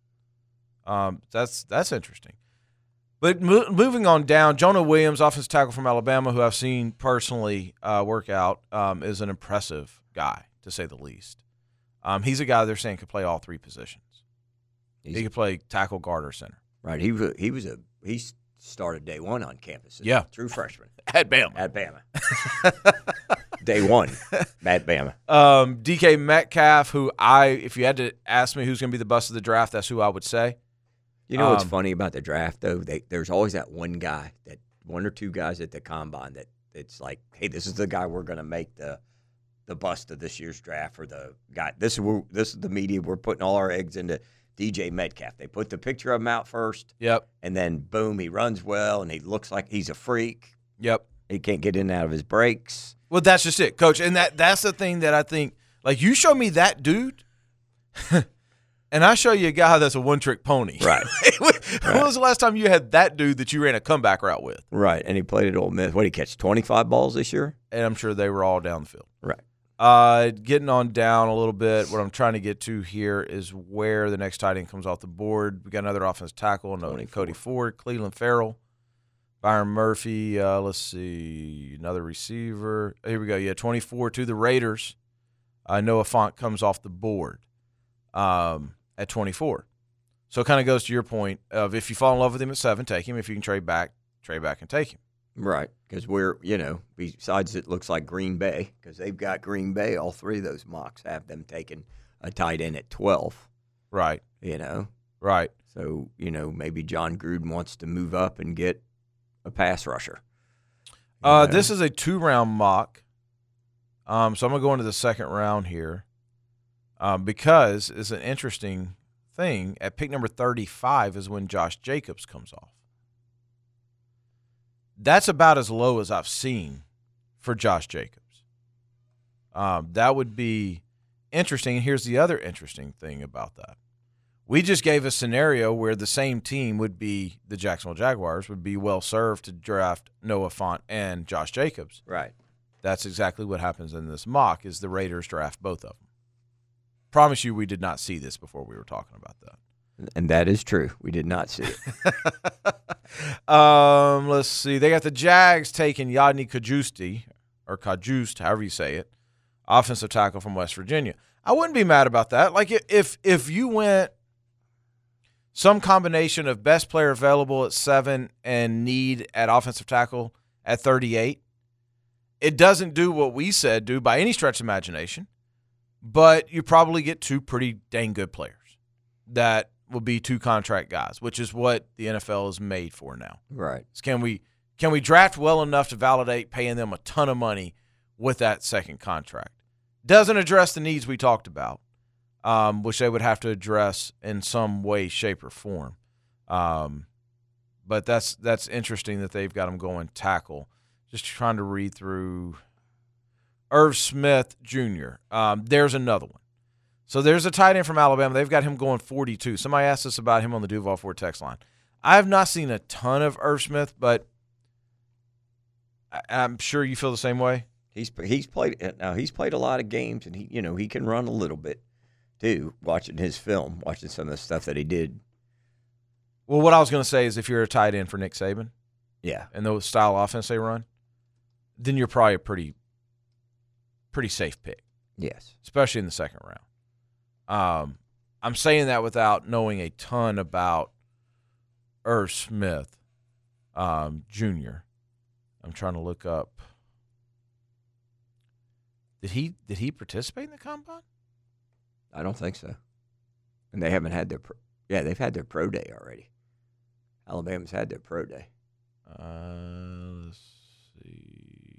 S2: Um, that's that's interesting. But mo- moving on down, Jonah Williams, offensive tackle from Alabama, who I've seen personally uh, work out, um, is an impressive guy, to say the least. Um, he's a guy they're saying could play all three positions.
S3: He's,
S2: He could play tackle, guard, or center.
S3: right. He was he was a he started day one on campus. as a
S2: Yeah.
S3: true freshman
S2: At Bama.
S3: at Bama. Day one at Bama.
S2: Um, D K Metcalf, who I, if you had to ask me who's going to be the bust of the draft, that's who I would say.
S3: You know what's
S2: Um,
S3: funny about the draft though? They, there's always that one guy, that one or two guys at the combine that it's like, hey, this is the guy we're going to make the the bust of this year's draft, or the guy. This is where, this is the media. We're putting all our eggs into D J Metcalf. They put the picture of him out first,
S2: Yep,
S3: and then boom, he runs well, and he looks like he's a freak.
S2: yep.
S3: He can't get in and out of his breaks.
S2: Well, that's just it, Coach. And that that's the thing that I think, like, you show me that dude, and I show you a guy that's a one-trick pony.
S3: Right.
S2: When was the last time you had that dude that you ran a comeback route with?
S3: Right, and he played at Ole Miss. What did he catch? twenty-five balls this year.
S2: And I'm sure they were all down the field.
S3: Right.
S2: Uh, getting on down a little bit, what I'm trying to get to here is where the next tight end comes off the board. We got another offensive tackle, no,
S3: twenty-four.
S2: Cody Ford, Cleveland Farrell, Byron Murphy. Uh, let's see, another receiver. Here we go. Yeah, twenty-four to the Raiders. uh, Noah Fant comes off the board um, at twenty-four. So it kind of goes to your point of if you fall in love with him at seven, take him. If you can trade back, trade back and take him.
S3: Right, because we're, you know, besides it looks like Green Bay, because they've got Green Bay, all three of those mocks have them taking a tight end at twelve.
S2: Right.
S3: You know?
S2: Right.
S3: So, you know, maybe John Gruden wants to move up and get a pass rusher.
S2: Uh,
S3: know?
S2: this is a two-round mock. Um, so I'm going to go into the second round here um, because it's an interesting thing. At pick number thirty-five is when Josh Jacobs comes off. That's about as low as I've seen for Josh Jacobs. Um, that would be interesting. And here's the other interesting thing about that. We just gave a scenario where the same team would be, the Jacksonville Jaguars, would be well served to draft Noah Fant and Josh Jacobs.
S3: Right.
S2: That's exactly what happens in this mock is the Raiders draft both of them. Promise you we did not see this before we were talking about that.
S3: And that is true. We did not see it.
S2: um, let's see. They got the Jags taking Yadni Kajusti, or Kajust, however you say it, offensive tackle from West Virginia. I wouldn't be mad about that. Like if if you went some combination of best player available at seven and need at offensive tackle at thirty-eight, it doesn't do what we said do by any stretch of imagination, but you probably get two pretty dang good players that will be two contract guys, which is what the N F L is made for now.
S3: Right.
S2: So can we can we draft well enough to validate paying them a ton of money with that second contract? Doesn't address the needs we talked about, um, which they would have to address in some way, shape, or form. Um, but that's that's interesting that they've got them going tackle. Just trying to read through Irv Smith Junior Um, there's another one. So there's a tight end from Alabama. They've got him going forty-two. Somebody asked us about him on the Duval Ford text line. I have not seen a ton of Irv Smith, but I, I'm sure you feel the same way.
S3: He's he's played now. He's played a lot of games, and he you know he can run a little bit too. Watching his film, watching some of the stuff that he did.
S2: Well, what I was going to say is if you're a tight end for Nick Saban,
S3: yeah,
S2: and the style offense they run, then you're probably a pretty pretty safe pick.
S3: Yes,
S2: especially in the second round. Um, I'm saying that without knowing a ton about Irv Smith um, Junior I'm trying to look up. Did he did he participate in the combine?
S3: I don't think so. And they haven't had their pro, yeah they've had their pro day already. Alabama's had their pro day.
S2: Uh, let's see.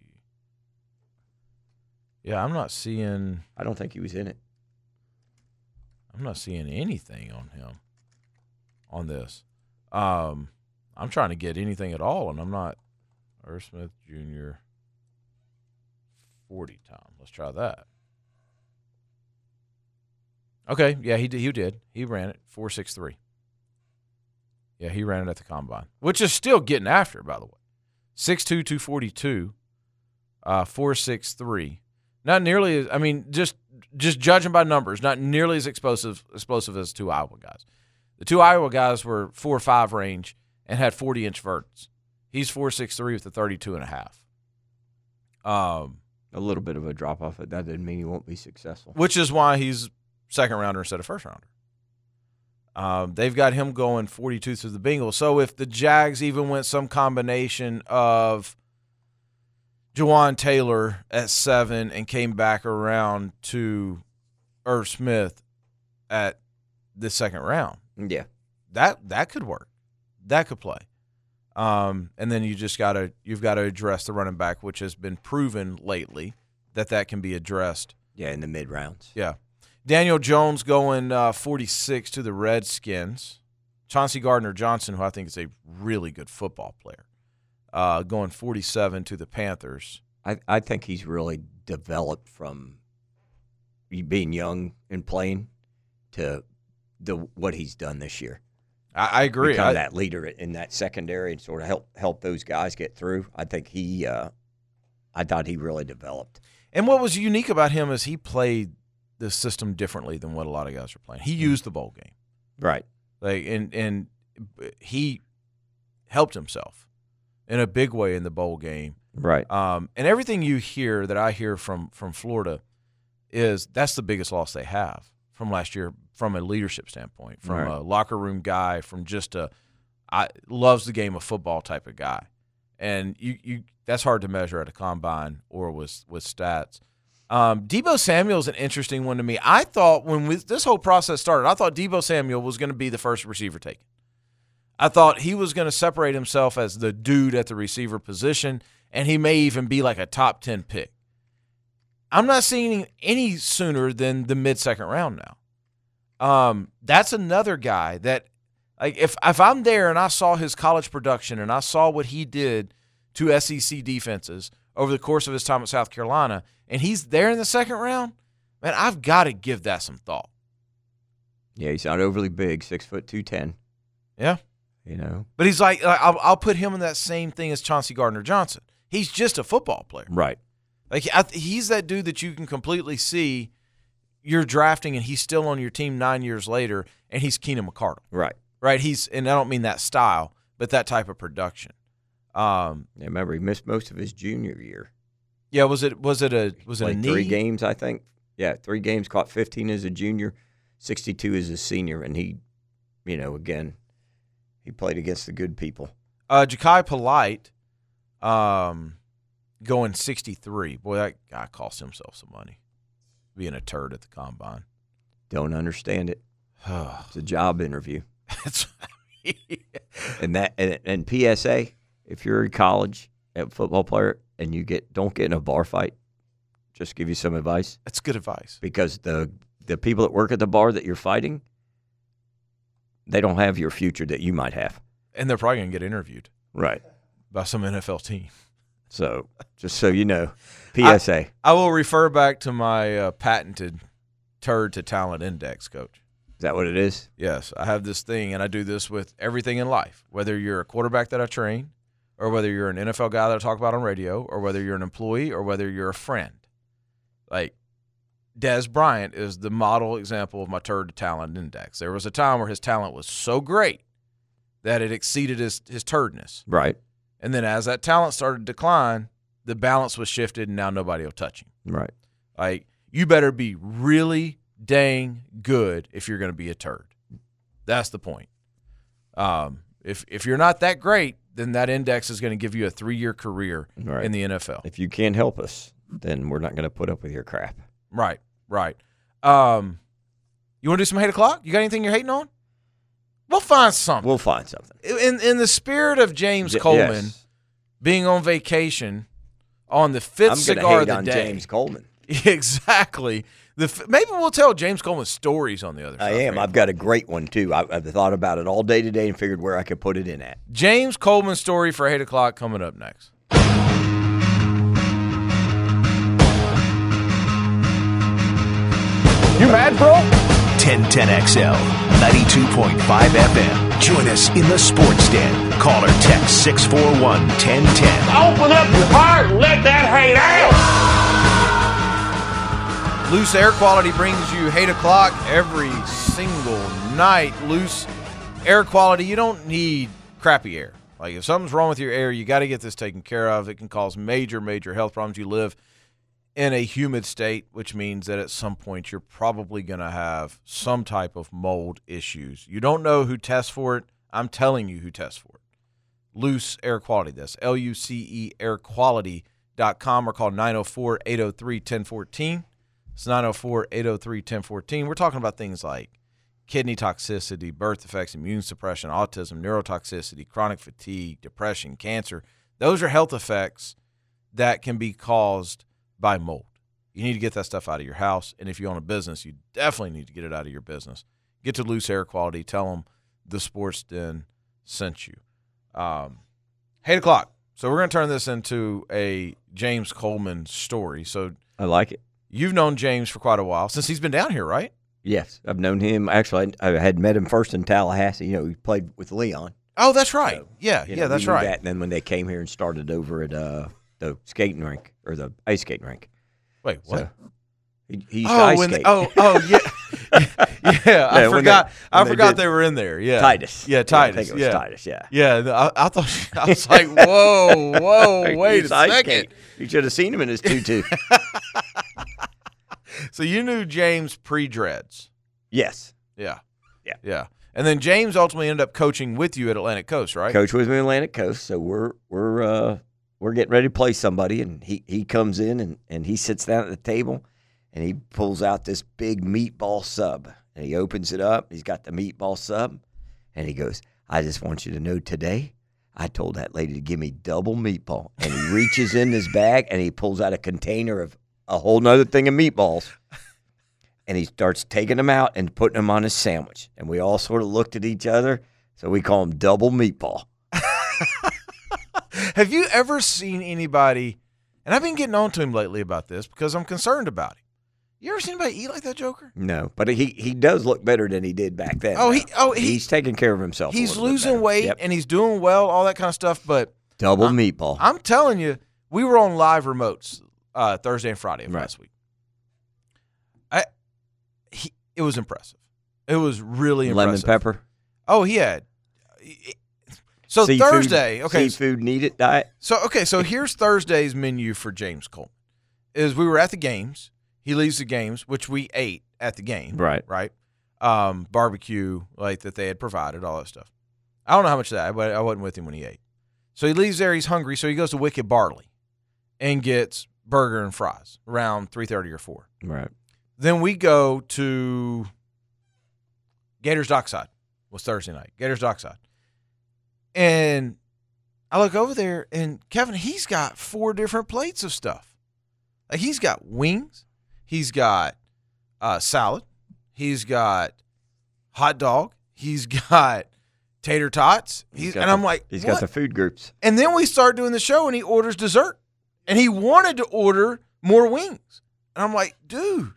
S2: Yeah, I'm not seeing.
S3: I don't think he was in it.
S2: I'm not seeing anything on him on this. Um, I'm trying to get anything at all, and I'm not. Irv Smith Junior forty time. Let's try that. Okay, yeah, he did. He did. He ran it four six three. Yeah, he ran it at the combine, which is still getting after it, by the way. six two, two forty-two, uh, four six three. Not nearly as, I mean, just just judging by numbers, not nearly as explosive explosive as two Iowa guys. The two Iowa guys were four five range and had forty-inch verts. He's four six three with a thirty-two and a half. Um,
S3: a little bit of a drop off, but that doesn't mean he won't be successful.
S2: Which is why he's second rounder instead of first rounder. Um, they've got him going forty-two through the Bengals. So if the Jags even went some combination of Jawan Taylor at seven and came back around to Irv Smith at the second round,
S3: yeah,
S2: that that could work. That could play. Um, and then you just gotta you've got to address the running back, which has been proven lately that that can be addressed.
S3: Yeah, in the mid rounds.
S2: Yeah. Daniel Jones going uh, forty-six to the Redskins. Chauncey Gardner-Johnson, who I think is a really good football player, uh, going forty-seven to the Panthers.
S3: I, I think he's really developed from being young and playing to the what he's done this year.
S2: I, I agree.
S3: Become
S2: I,
S3: that leader in that secondary and sort of help help those guys get through. I think he, uh, I thought he really developed.
S2: And what was unique about him is he played the system differently than what a lot of guys are playing. He used the bowl game,
S3: right?
S2: Like and and he helped himself in a big way in the bowl game,
S3: right?
S2: Um, and everything you hear that I hear from from Florida is that's the biggest loss they have from last year from a leadership standpoint, from
S3: Right.
S2: a locker room guy, from just a I loves the game of football type of guy. And you, you that's hard to measure at a combine or with with stats. Um, Deebo Samuel is an interesting one to me. I thought when we, this whole process started, I thought Deebo Samuel was going to be the first receiver taken. I thought he was going to separate himself as the dude at the receiver position, and he may even be like a top ten pick. I'm not seeing him any sooner than the mid-second round now. Um, that's another guy that, like, if if I'm there and I saw his college production and I saw what he did to S E C defenses over the course of his time at South Carolina, and he's there in the second round, man, I've got to give that some thought.
S3: Yeah, he's not overly big, six foot two ten.
S2: Yeah.
S3: You know,
S2: But he's like, I'll, I'll put him in that same thing as Chauncey Gardner-Johnson. He's just a football player.
S3: right?
S2: Like I, he's that dude that you can completely see you're drafting, and he's still on your team nine years later, and he's Keenan McCardle,
S3: Right.
S2: right? He's, and I don't mean that style, but that type of production. Um,
S3: Yeah, remember he missed most of his junior year.
S2: yeah, was it was it a was it a
S3: Played
S2: knee?
S3: three games, I think. Yeah, three games, caught fifteen as a junior, sixty-two as a senior, and he, you know, again, he played against the good people.
S2: Uh, Ja'Kai Polite, um, going sixty-three. Boy, that guy cost himself some money, being a turd at the combine.
S3: Don't understand it. It's a job interview,
S2: It's
S3: and that and, and P S A. If you're in college, a football player, and you get don't get in a bar fight, just give you some advice,
S2: that's good advice.
S3: because the the people that work at the bar that you're fighting, they don't have your future that you might have.
S2: And they're probably gonna get interviewed
S3: Right.
S2: by some N F L team.
S3: So just so you know, P S A.
S2: I will refer back to my uh, patented turd to talent index, Coach.
S3: Is that what it is?
S2: Yes, I have this thing, and I do this with everything in life, whether you're a quarterback that I train, or whether you're an N F L guy that I talk about on radio, or whether you're an employee, or whether you're a friend. Like, Dez Bryant is the model example of my turd to talent index. There was a time where his talent was so great that it exceeded his, his turdness.
S3: Right.
S2: And then as that talent started to decline, the balance was shifted, and now nobody will touch him.
S3: Right.
S2: Like, you better be really dang good if you're going to be a turd. That's the point. Um, if if you're not that great, then that index is going to give you a three-year career
S3: Right.
S2: in the N F L.
S3: If you can't help us, then we're not going to put up with your crap.
S2: Right, right. Um, you want to do some hate o'clock? You got anything you're hating on? We'll find something.
S3: We'll find something.
S2: in in the spirit of James
S3: J-
S2: Coleman
S3: yes.
S2: being on vacation on the fifth
S3: I'm
S2: cigar
S3: going
S2: of
S3: to
S2: the
S3: hate on
S2: day.
S3: James Coleman.
S2: Exactly. The f- maybe we'll tell James Coleman stories on the other
S3: I
S2: side.
S3: am. I've got a great one, too. I, I've thought about it all day today and figured where I could put it in at.
S2: James Coleman story for eight o'clock coming up next.
S6: You mad, bro?
S1: ten ten X L, ninety-two point five F M. Join us in the Sports Den. Call or text six four one, one zero one zero.
S6: Open up your heart and let that hate out.
S2: Loose Air Quality brings you eight o'clock every single night. Loose Air Quality, you don't need crappy air. Like, if something's wrong with your air, you got to get this taken care of. It can cause major, major health problems. You live in a humid state, which means that at some point you're probably going to have some type of mold issues. You don't know who tests for it. I'm telling you who tests for it. Loose Air Quality. That's L U C E air quality dot com, or call nine oh four, eight oh three, one oh one four. It's nine oh four, eight oh three, one oh one four. We're talking about things like kidney toxicity, birth defects, immune suppression, autism, neurotoxicity, chronic fatigue, depression, cancer. Those are health effects that can be caused by mold. You need to get that stuff out of your house, and if you own a business, you definitely need to get it out of your business. Get to Loose Air Quality. Tell them the Sports Den sent you. Um, eight o'clock. So we're going to turn this into a James Coleman story. So
S3: I like it.
S2: you've known James for quite a while, since he's been down here, right?
S3: Yes. I've known him. Actually, I, I had met him first in Tallahassee. You know, he played with Leon.
S2: Oh, that's right.
S3: So,
S2: yeah,
S3: You
S2: yeah,
S3: know,
S2: that's
S3: we knew
S2: right.
S3: That. And then when they came here and started over at uh, the skating rink, or the ice skating rink.
S2: Wait, what?
S3: So he, he used to
S2: oh,
S3: ice
S2: when
S3: skate.
S2: they, oh, oh, yeah, yeah. I
S3: Yeah, when
S2: forgot.
S3: they-
S2: I
S3: when they
S2: forgot
S3: did
S2: they were in there. Yeah,
S3: Titus.
S2: Yeah,
S3: I
S2: Titus.
S3: think it was
S2: yeah,
S3: Titus, yeah.
S2: yeah. the- I, I thought I was like, whoa, whoa,
S3: He
S2: wait a
S3: used to ice
S2: second.
S3: skate. You should have seen him in his tutu.
S2: So you knew James pre-dreads.
S3: Yes.
S2: Yeah.
S3: Yeah.
S2: Yeah. And then James ultimately ended up coaching with you at Atlantic Coast, right?
S3: Coach with me at Atlantic Coast, so we're we're uh, we're getting ready to play somebody, and he, he comes in and, and he sits down at the table, and he pulls out this big meatball sub, and he opens it up. He's got the meatball sub, and he goes, "I just want you to know today, I told that lady to give me double meatball." And he reaches in his bag, and he pulls out a container of a whole nother thing of meatballs. And he starts taking them out and putting them on his sandwich. And we all sort of looked at each other, so we call him double meatball.
S2: Have you ever seen anybody, and I've been getting on to him lately about this because I'm concerned about him. You ever seen anybody eat like that, Joker?
S3: No, but he, he does look better than he did back then.
S2: Oh, he oh he,
S3: he's taking care of himself. a
S2: He's
S3: little bit
S2: losing
S3: better.
S2: weight,
S3: Yep.
S2: and he's doing well, all that kind of stuff. But
S3: Double
S2: I'm,
S3: meatball.
S2: I'm telling you, we were on live remotes uh, Thursday and Friday of
S3: Right.
S2: last week. I he it was impressive. It was really
S3: Lemon
S2: impressive.
S3: pepper.
S2: Oh, he had. So
S3: Seafood,
S2: Thursday, okay.
S3: Seafood needed diet.
S2: So okay, so here's Thursday's menu for James Coleman. Is we were at the games. He leaves the games, which we ate at the game.
S3: Right.
S2: Right. Um, barbecue like that they had provided, all that stuff. I don't know how much of that, but I wasn't with him when he ate. So he leaves there. He's hungry, so he goes to Wicked Barley and gets burger and fries around three thirty or four.
S3: Right.
S2: Then we go to Gators Dockside. Was Thursday night. Gators Dockside. And I look over there, and Kevin, he's got four different plates of stuff. Like he's got wings, he's got uh, salad, he's got hot dog, he's got tater tots. He's,
S3: He's got
S2: and
S3: the-
S2: I'm like,
S3: He's
S2: what?
S3: got the food groups.
S2: And then we start doing the show, and he orders dessert. And he wanted to order more wings. And I'm like, dude,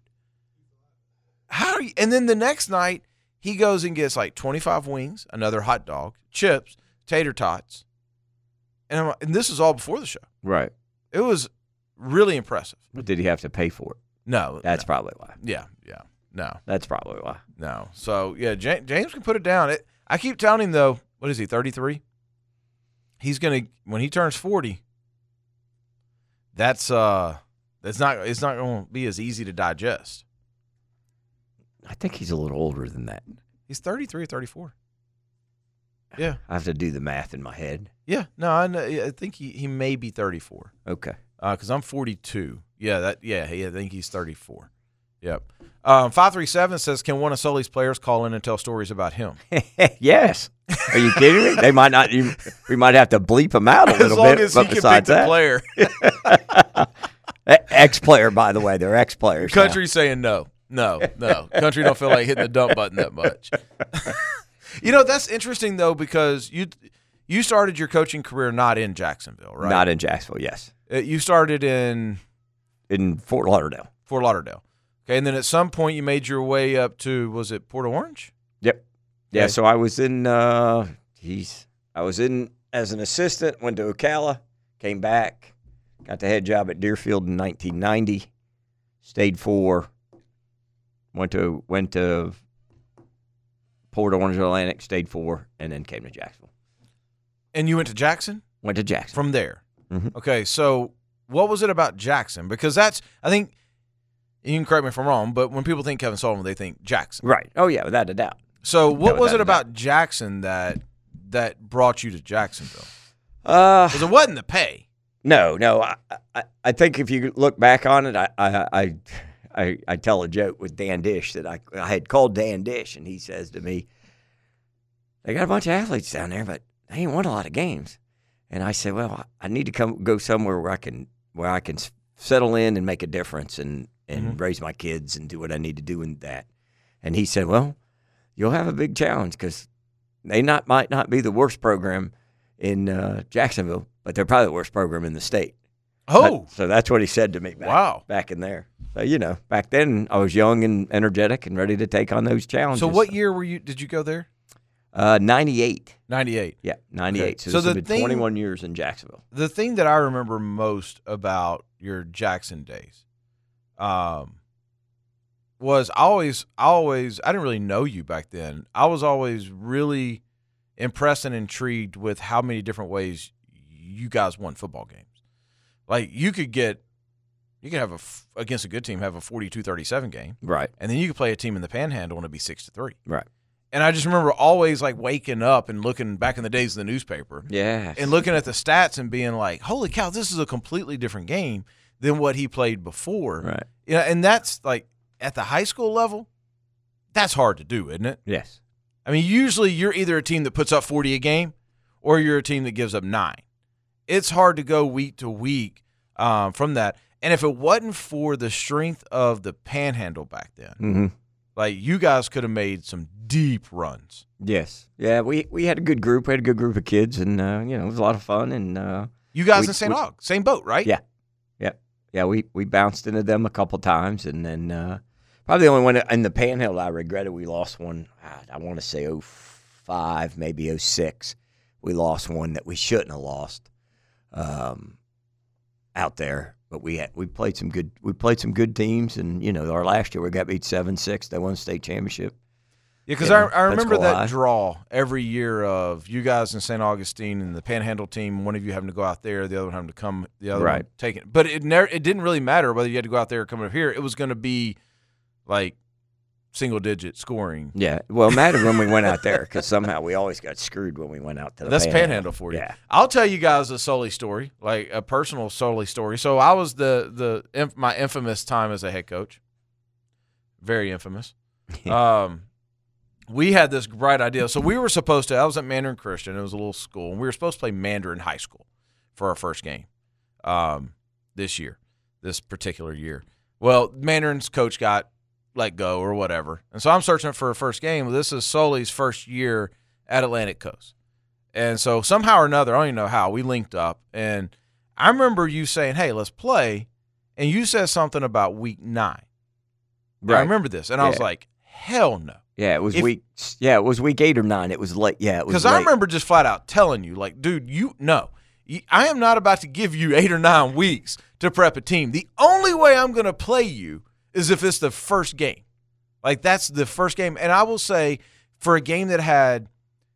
S2: how are you? And then the next night, he goes and gets like twenty-five wings, another hot dog, chips, tater tots. And, I'm like, and this is all before the show.
S3: Right.
S2: It was really impressive.
S3: But did he have to pay for it?
S2: No.
S3: That's
S2: no.
S3: probably why.
S2: Yeah, yeah. No,
S3: That's probably why.
S2: no. So, yeah, James, James can put it down. It, I keep telling him, though, what is he, thirty-three? He's going to, when he turns forty, that's, uh, that's not, it's not going to be as easy to digest.
S3: I think he's a little older than that.
S2: He's thirty-three or thirty-four. Yeah.
S3: I have to do the math in my head.
S2: Yeah. No, I, know, I think he, he may be thirty-four.
S3: Okay.
S2: Because uh, I'm forty-two. Yeah, that. Yeah, he, I think he's thirty-four. Yep. Um, five three seven says, can one of Sully's players call in and tell stories about him?
S3: Yes. Are you kidding me? They might not. You, we might have to bleep him out a
S2: As
S3: little
S2: long
S3: bit.
S2: as he
S3: but
S2: can pick
S3: besides
S2: the
S3: that,
S2: player.
S3: ex-player, by the way, they're ex-players. now.
S2: Country's saying no. No, no. Country don't feel like hitting the dump button that much. You know, that's interesting, though, because you you started your coaching career not in Jacksonville, right?
S3: Not in Jacksonville. Yes,
S2: Uh, You started in
S3: in Fort Lauderdale.
S2: Fort Lauderdale. Okay, and then at some point you made your way up to, was it Port Orange?
S3: Yep. Yeah.
S2: Okay.
S3: So I was in. Uh, geez, I was in as an assistant. Went to Ocala. Came back. Got the head job at Deerfield in nineteen ninety. Stayed for. Went to went to Port Orange Atlantic. Stayed for, and then came to Jacksonville.
S2: And you went to Jackson?
S3: Went to Jackson.
S2: From there.
S3: Mhm.
S2: Okay, so what was it about Jackson? Because that's, I think, you can correct me if I'm wrong, but when people think Kevin Sullivan, they think Jackson.
S3: Right. Oh yeah, without a doubt.
S2: So what
S3: Yeah,
S2: was it
S3: without a
S2: about Jackson that that brought you to Jacksonville?
S3: Uh,
S2: Because it wasn't the pay.
S3: No, no. I, I, I think if you look back on it, I, I, I, I, I tell a joke with Dan Dish that I, I had called Dan Dish, and he says to me, "They got a bunch of athletes down there, but they ain't won a lot of games." And I said, "Well, I need to come go somewhere where I can where I can s- settle in and make a difference and and
S2: Mhm.
S3: raise my kids and do what I need to do in that." And he said, "Well, you'll have a big challenge because they not might not be the worst program in uh, Jacksonville, but they're probably the worst program in the state."
S2: Oh,
S3: That- so that's what he said to me back,
S2: Wow.
S3: back in there. So, you know, back then I was young and energetic and ready to take on those challenges.
S2: so what year were you? Did you go there?
S3: Uh, ninety-eight.
S2: ninety-eight.
S3: Yeah, ninety-eight.
S2: Okay.
S3: So,
S2: So
S3: this has
S2: the
S3: been
S2: thing-
S3: twenty-one years in Jacksonville.
S2: The thing that I remember most about your Jackson days, um, was I always, I always, I didn't really know you back then. I was always really impressed and intrigued with how many different ways you guys won football games. Like you could get You could have a f- against a good team have a forty-two thirty-seven game,
S3: Right.
S2: and then you could play a team in the Panhandle and it'd be six to three.
S3: Right.
S2: And I just remember always like waking up and looking back in the days of the newspaper,
S3: Yeah.
S2: and looking at the stats and being like, "Holy cow, this is a completely different game than what he played before."
S3: Right.
S2: You know, and that's like at the high school level, that's hard to do, isn't it?
S3: Yes.
S2: I mean, usually you're either a team that puts up forty a game or you're a team that gives up nine. It's hard to go week to week um, from that. And if it wasn't for the strength of the Panhandle back then,
S3: Mm-hmm.
S2: like you guys could have made some deep runs.
S3: Yes. Yeah, we, we had a good group. We had a good group of kids, and, uh, you know, it was a lot of fun. And uh,
S2: You guys
S3: We-
S2: in Saint
S3: we-
S2: Aug, same boat, right?
S3: Yeah. Yeah. Yeah, we, we bounced into them a couple times, and then uh, probably the only one in the Panhandle I regretted, we lost one, I want to say oh five, maybe oh six. We lost one that we shouldn't have lost um, out there. But we had we played some good we played some good teams, and you know our last year we got beat seven six. They won the state championship.
S2: Yeah, because
S3: You
S2: I,
S3: know,
S2: I remember
S3: let's go
S2: that
S3: live.
S2: draw every year of you guys in Saint Augustine and the Panhandle team. One of you having to go out there, the other one having to come, the other
S3: Right.
S2: one taking. But it never, it didn't really matter whether you had to go out there or come up here. It was going to be like single digit scoring.
S3: Yeah, well, it mattered when we went out there because somehow we always got screwed when we went out to the
S2: That's
S3: Panhandle.
S2: Panhandle for you.
S3: Yeah,
S2: I'll tell you guys a Sully story, like a personal Sully story. So I was the the inf- my infamous time as a head coach, very infamous. um, we had this bright idea. So we were supposed to. I was at Mandarin Christian. It was a little school, and we were supposed to play Mandarin High School for our first game um, this year, this particular year. Well, Mandarin's coach got let go or whatever, and so I'm searching for a first game. Well, this is Sully's first year at Atlantic Coast. And so somehow or another, I don't even know how, we linked up. And I remember you saying, hey, let's play. And you said something about week nine.
S3: right.
S2: I remember this. And I was
S3: Yeah.
S2: like, hell no.
S3: Yeah, it was
S2: If-
S3: week. Yeah, it was week eight or nine. It was late. Yeah, it was.
S2: Because I
S3: late.
S2: remember just flat out telling you, like, dude, you no. You- I am not about to give you eight or nine weeks to prep a team. The only way I'm going to play you is if it's the first game. Like, that's the first game. And I will say, for a game that had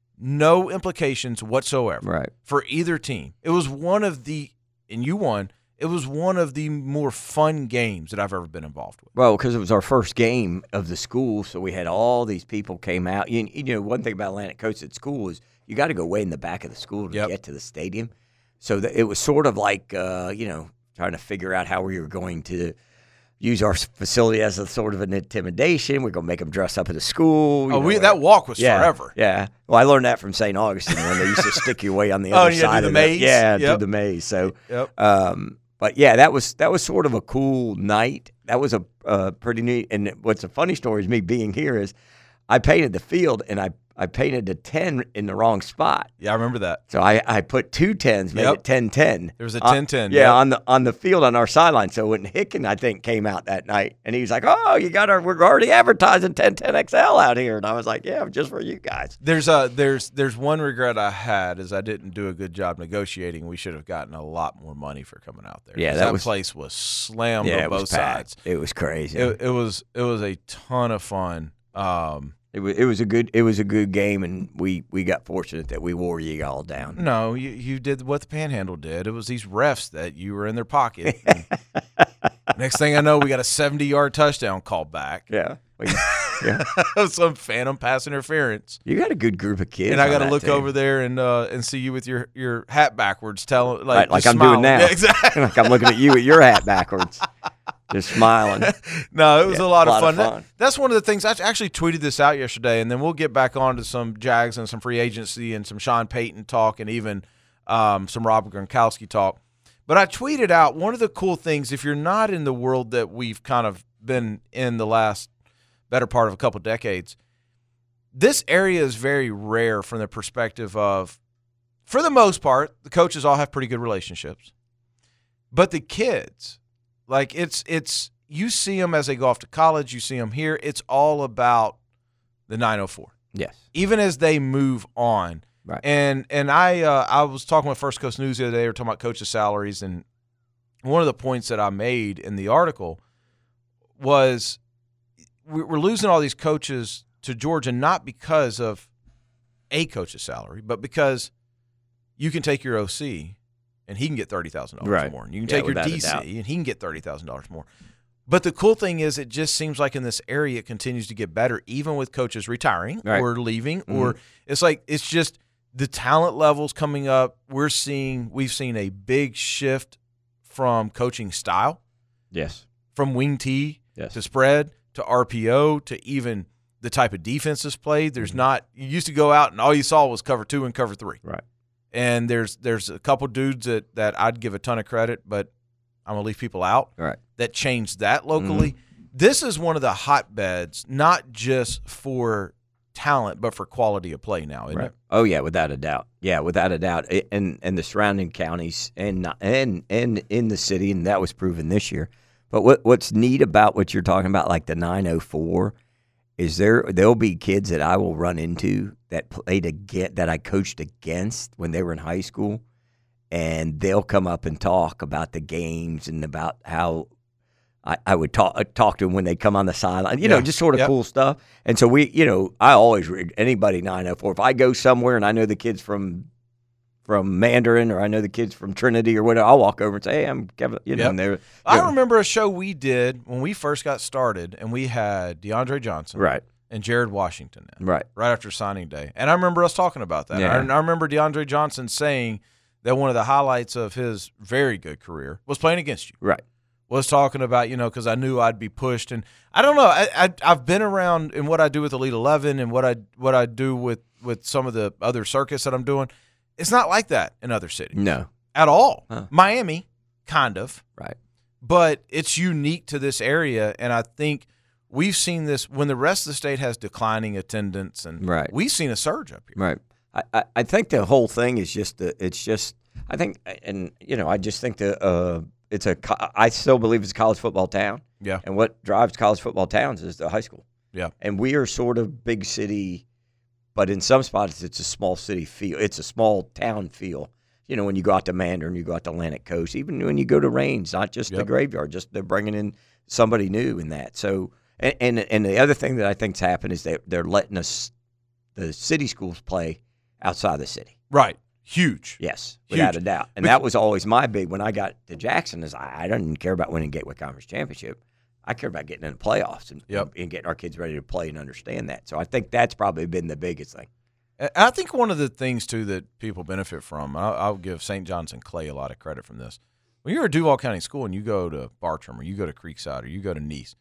S2: no implications whatsoever
S3: Right.
S2: for either team, it was one of the, and you won, it was one of the more fun games that I've ever been involved with.
S3: Well, because it was our first game of the school, so we had all these people came out. You, you know, one thing about Atlantic Coast at school is you got to go way in the back of the school to
S2: Yep.
S3: get to the stadium. So that it was sort of like, uh, you know, trying to figure out how we were going to use our facility as a sort of an intimidation. We're going to make them dress up at the school. you
S2: Oh,
S3: know,
S2: we,
S3: uh,
S2: that walk was
S3: yeah,
S2: forever.
S3: Yeah. Well, I learned that from Saint Augustine when they used to stick you way on the
S2: Oh,
S3: other
S2: you gotta
S3: side
S2: do
S3: of
S2: the
S3: it.
S2: maze?
S3: Yeah,
S2: Yep.
S3: do the maze. So,
S2: Yep.
S3: um, but yeah, that was that was sort of a cool night. That was a uh, pretty neat. And what's a funny story is me being here is I painted the field and I, I painted the ten in the wrong spot.
S2: Yeah, I remember that.
S3: So I, I put two tens, made
S2: Yep.
S3: it ten ten.
S2: There was a
S3: Uh,
S2: ten ten.
S3: Yeah,
S2: yep.
S3: on the on the field on our sideline. So when Hicken, I think, came out that night, and he was like, "Oh, you got our we're already advertising ten ten X L out here," and I was like, "Yeah, just for you guys."
S2: There's a there's there's one regret I had is I didn't do a good job negotiating. We should have gotten a lot more money for coming out there.
S3: Yeah,
S2: 'Cause
S3: that
S2: that
S3: was-
S2: place was slammed
S3: Yeah,
S2: on
S3: it
S2: both
S3: was packed.
S2: sides.
S3: It was crazy.
S2: It, it was it was a ton of fun. Um,
S3: It was it was a good it was a good game, and we, we got fortunate that we wore you all down.
S2: no, you you did what the Panhandle did. It was these refs that you were in their pocket. And next thing I know, we got a seventy yard touchdown called back.
S3: Yeah, We- yeah.
S2: Some phantom pass interference.
S3: You got a good group of kids,
S2: And I
S3: on
S2: got to
S3: that
S2: look
S3: team.
S2: over there and uh, and see you with your, your hat backwards, tell like
S3: Right, like
S2: just
S3: I'm doing
S2: smiling.
S3: now.
S2: Yeah, exactly.
S3: like I'm looking at you with your hat backwards, just smiling.
S2: No, it was
S3: Yeah,
S2: a lot,
S3: a
S2: of,
S3: lot
S2: fun.
S3: of
S2: That-
S3: fun.
S2: that's one of the things. I actually tweeted this out yesterday, and then we'll get back on to some Jags and some free agency and some Sean Payton talk and even um, some Rob Gronkowski talk. But I tweeted out one of the cool things, if you're not in the world that we've kind of been in the last better part of a couple decades, this area is very rare from the perspective of, for the most part, the coaches all have pretty good relationships. But the kids, like it's it's you see them as they go off to college, you see them here. It's all about the nine oh four.
S3: Yes,
S2: Even as they move on.
S3: Right.
S2: And and I uh, I was talking with First Coast News the other day. We were talking about coaches' salaries, and one of the points that I made in the article was we- we're losing all these coaches to Georgia not because of a coach's salary, but because you can take your O C and he can get thirty thousand dollars
S3: Right.
S2: more. And you can
S3: Yeah,
S2: take your
S3: without a
S2: D C,
S3: doubt.
S2: and he can get thirty thousand dollars more. But the cool thing is it just seems like in this area it continues to get better, even with coaches retiring
S3: Right.
S2: or leaving.
S3: Mm-hmm.
S2: Or it's like it's just the talent levels coming up. We're seeing – we've seen a big shift from coaching style,
S3: Yes.
S2: from wing T
S3: Yes.
S2: to spread to R P O to even the type of defenses played. There's not – you used to go out and all you saw was cover two and cover three.
S3: Right.
S2: And there's there's a couple dudes that, that I'd give a ton of credit, but I'm going to leave people out,
S3: Right.
S2: that changed that locally.
S3: Mm-hmm.
S2: This is one of the hotbeds, not just for talent, but for quality of play now, isn't
S3: Right.
S2: it?
S3: Oh yeah, without a doubt. Yeah, without a doubt. I- And and the surrounding counties and and and in the city, and that was proven this year. But what what's neat about what you're talking about, like the nine oh four, is there there'll be kids that I will run into that played against that I coached against when they were in high school, and they'll come up and talk about the games and about how I, I would talk talk to them when they come on the sideline, you know,
S2: Yeah.
S3: just sort of
S2: Yep.
S3: cool stuff. And so we, you know, I always read anybody nine oh four. If I go somewhere and I know the kids from from Mandarin or I know the kids from Trinity or whatever, I'll walk over and say, "Hey, I'm Kevin." You know,
S2: Yep.
S3: and they're,
S2: I
S3: they're-
S2: remember a show we did when we first got started, and we had DeAndre Johnson
S3: right,
S2: and Jared Washington in,
S3: right,
S2: right after signing day. And I remember us talking about that.
S3: Yeah.
S2: I, I remember DeAndre Johnson saying that one of the highlights of his very good career was playing against you.
S3: right.
S2: Was talking about, you know, because I knew I'd be pushed, and I don't know. I, I I've been around in what I do with Elite Eleven and what I what I do with with some of the other circuits that I'm doing. It's not like that in other cities
S3: No,
S2: at all.
S3: Huh.
S2: Miami, kind of,
S3: right,
S2: but it's unique to this area, and I think we've seen this when the rest of the state has declining attendance, and
S3: Right.
S2: we've seen a surge up here.
S3: right. I, I, I think the whole thing is just the. It's just. I think, and you know, I just think the. Uh, it's a. co- I still believe it's a college football town.
S2: Yeah,
S3: And what drives college football towns is the high school.
S2: yeah,
S3: And we are sort of big city, but in some spots it's a small city feel. It's a small town feel. You know, when you go out to Mandarin, you go out to Atlantic Coast, even when you go to Rains, not just the
S2: Yep.
S3: graveyard, just they're bringing in somebody new in that. So, and and, and the other thing that I think's happened is that they're letting us, the city schools play outside the city.
S2: right. Huge.
S3: Yes,
S2: Huge.
S3: without a doubt. And that was always my big, when I got to Jackson, is I, I didn't care about winning Gateway Conference Championship. I care about getting in the playoffs and,
S2: Yep.
S3: and getting our kids ready to play and understand that. So I think that's probably been the biggest thing.
S2: And I think one of the things, too, that people benefit from, I'll, I'll give Saint John's and Clay a lot of credit from this. When you're at Duval County School and you go to Bartram or you go to Creekside or you go to Nice,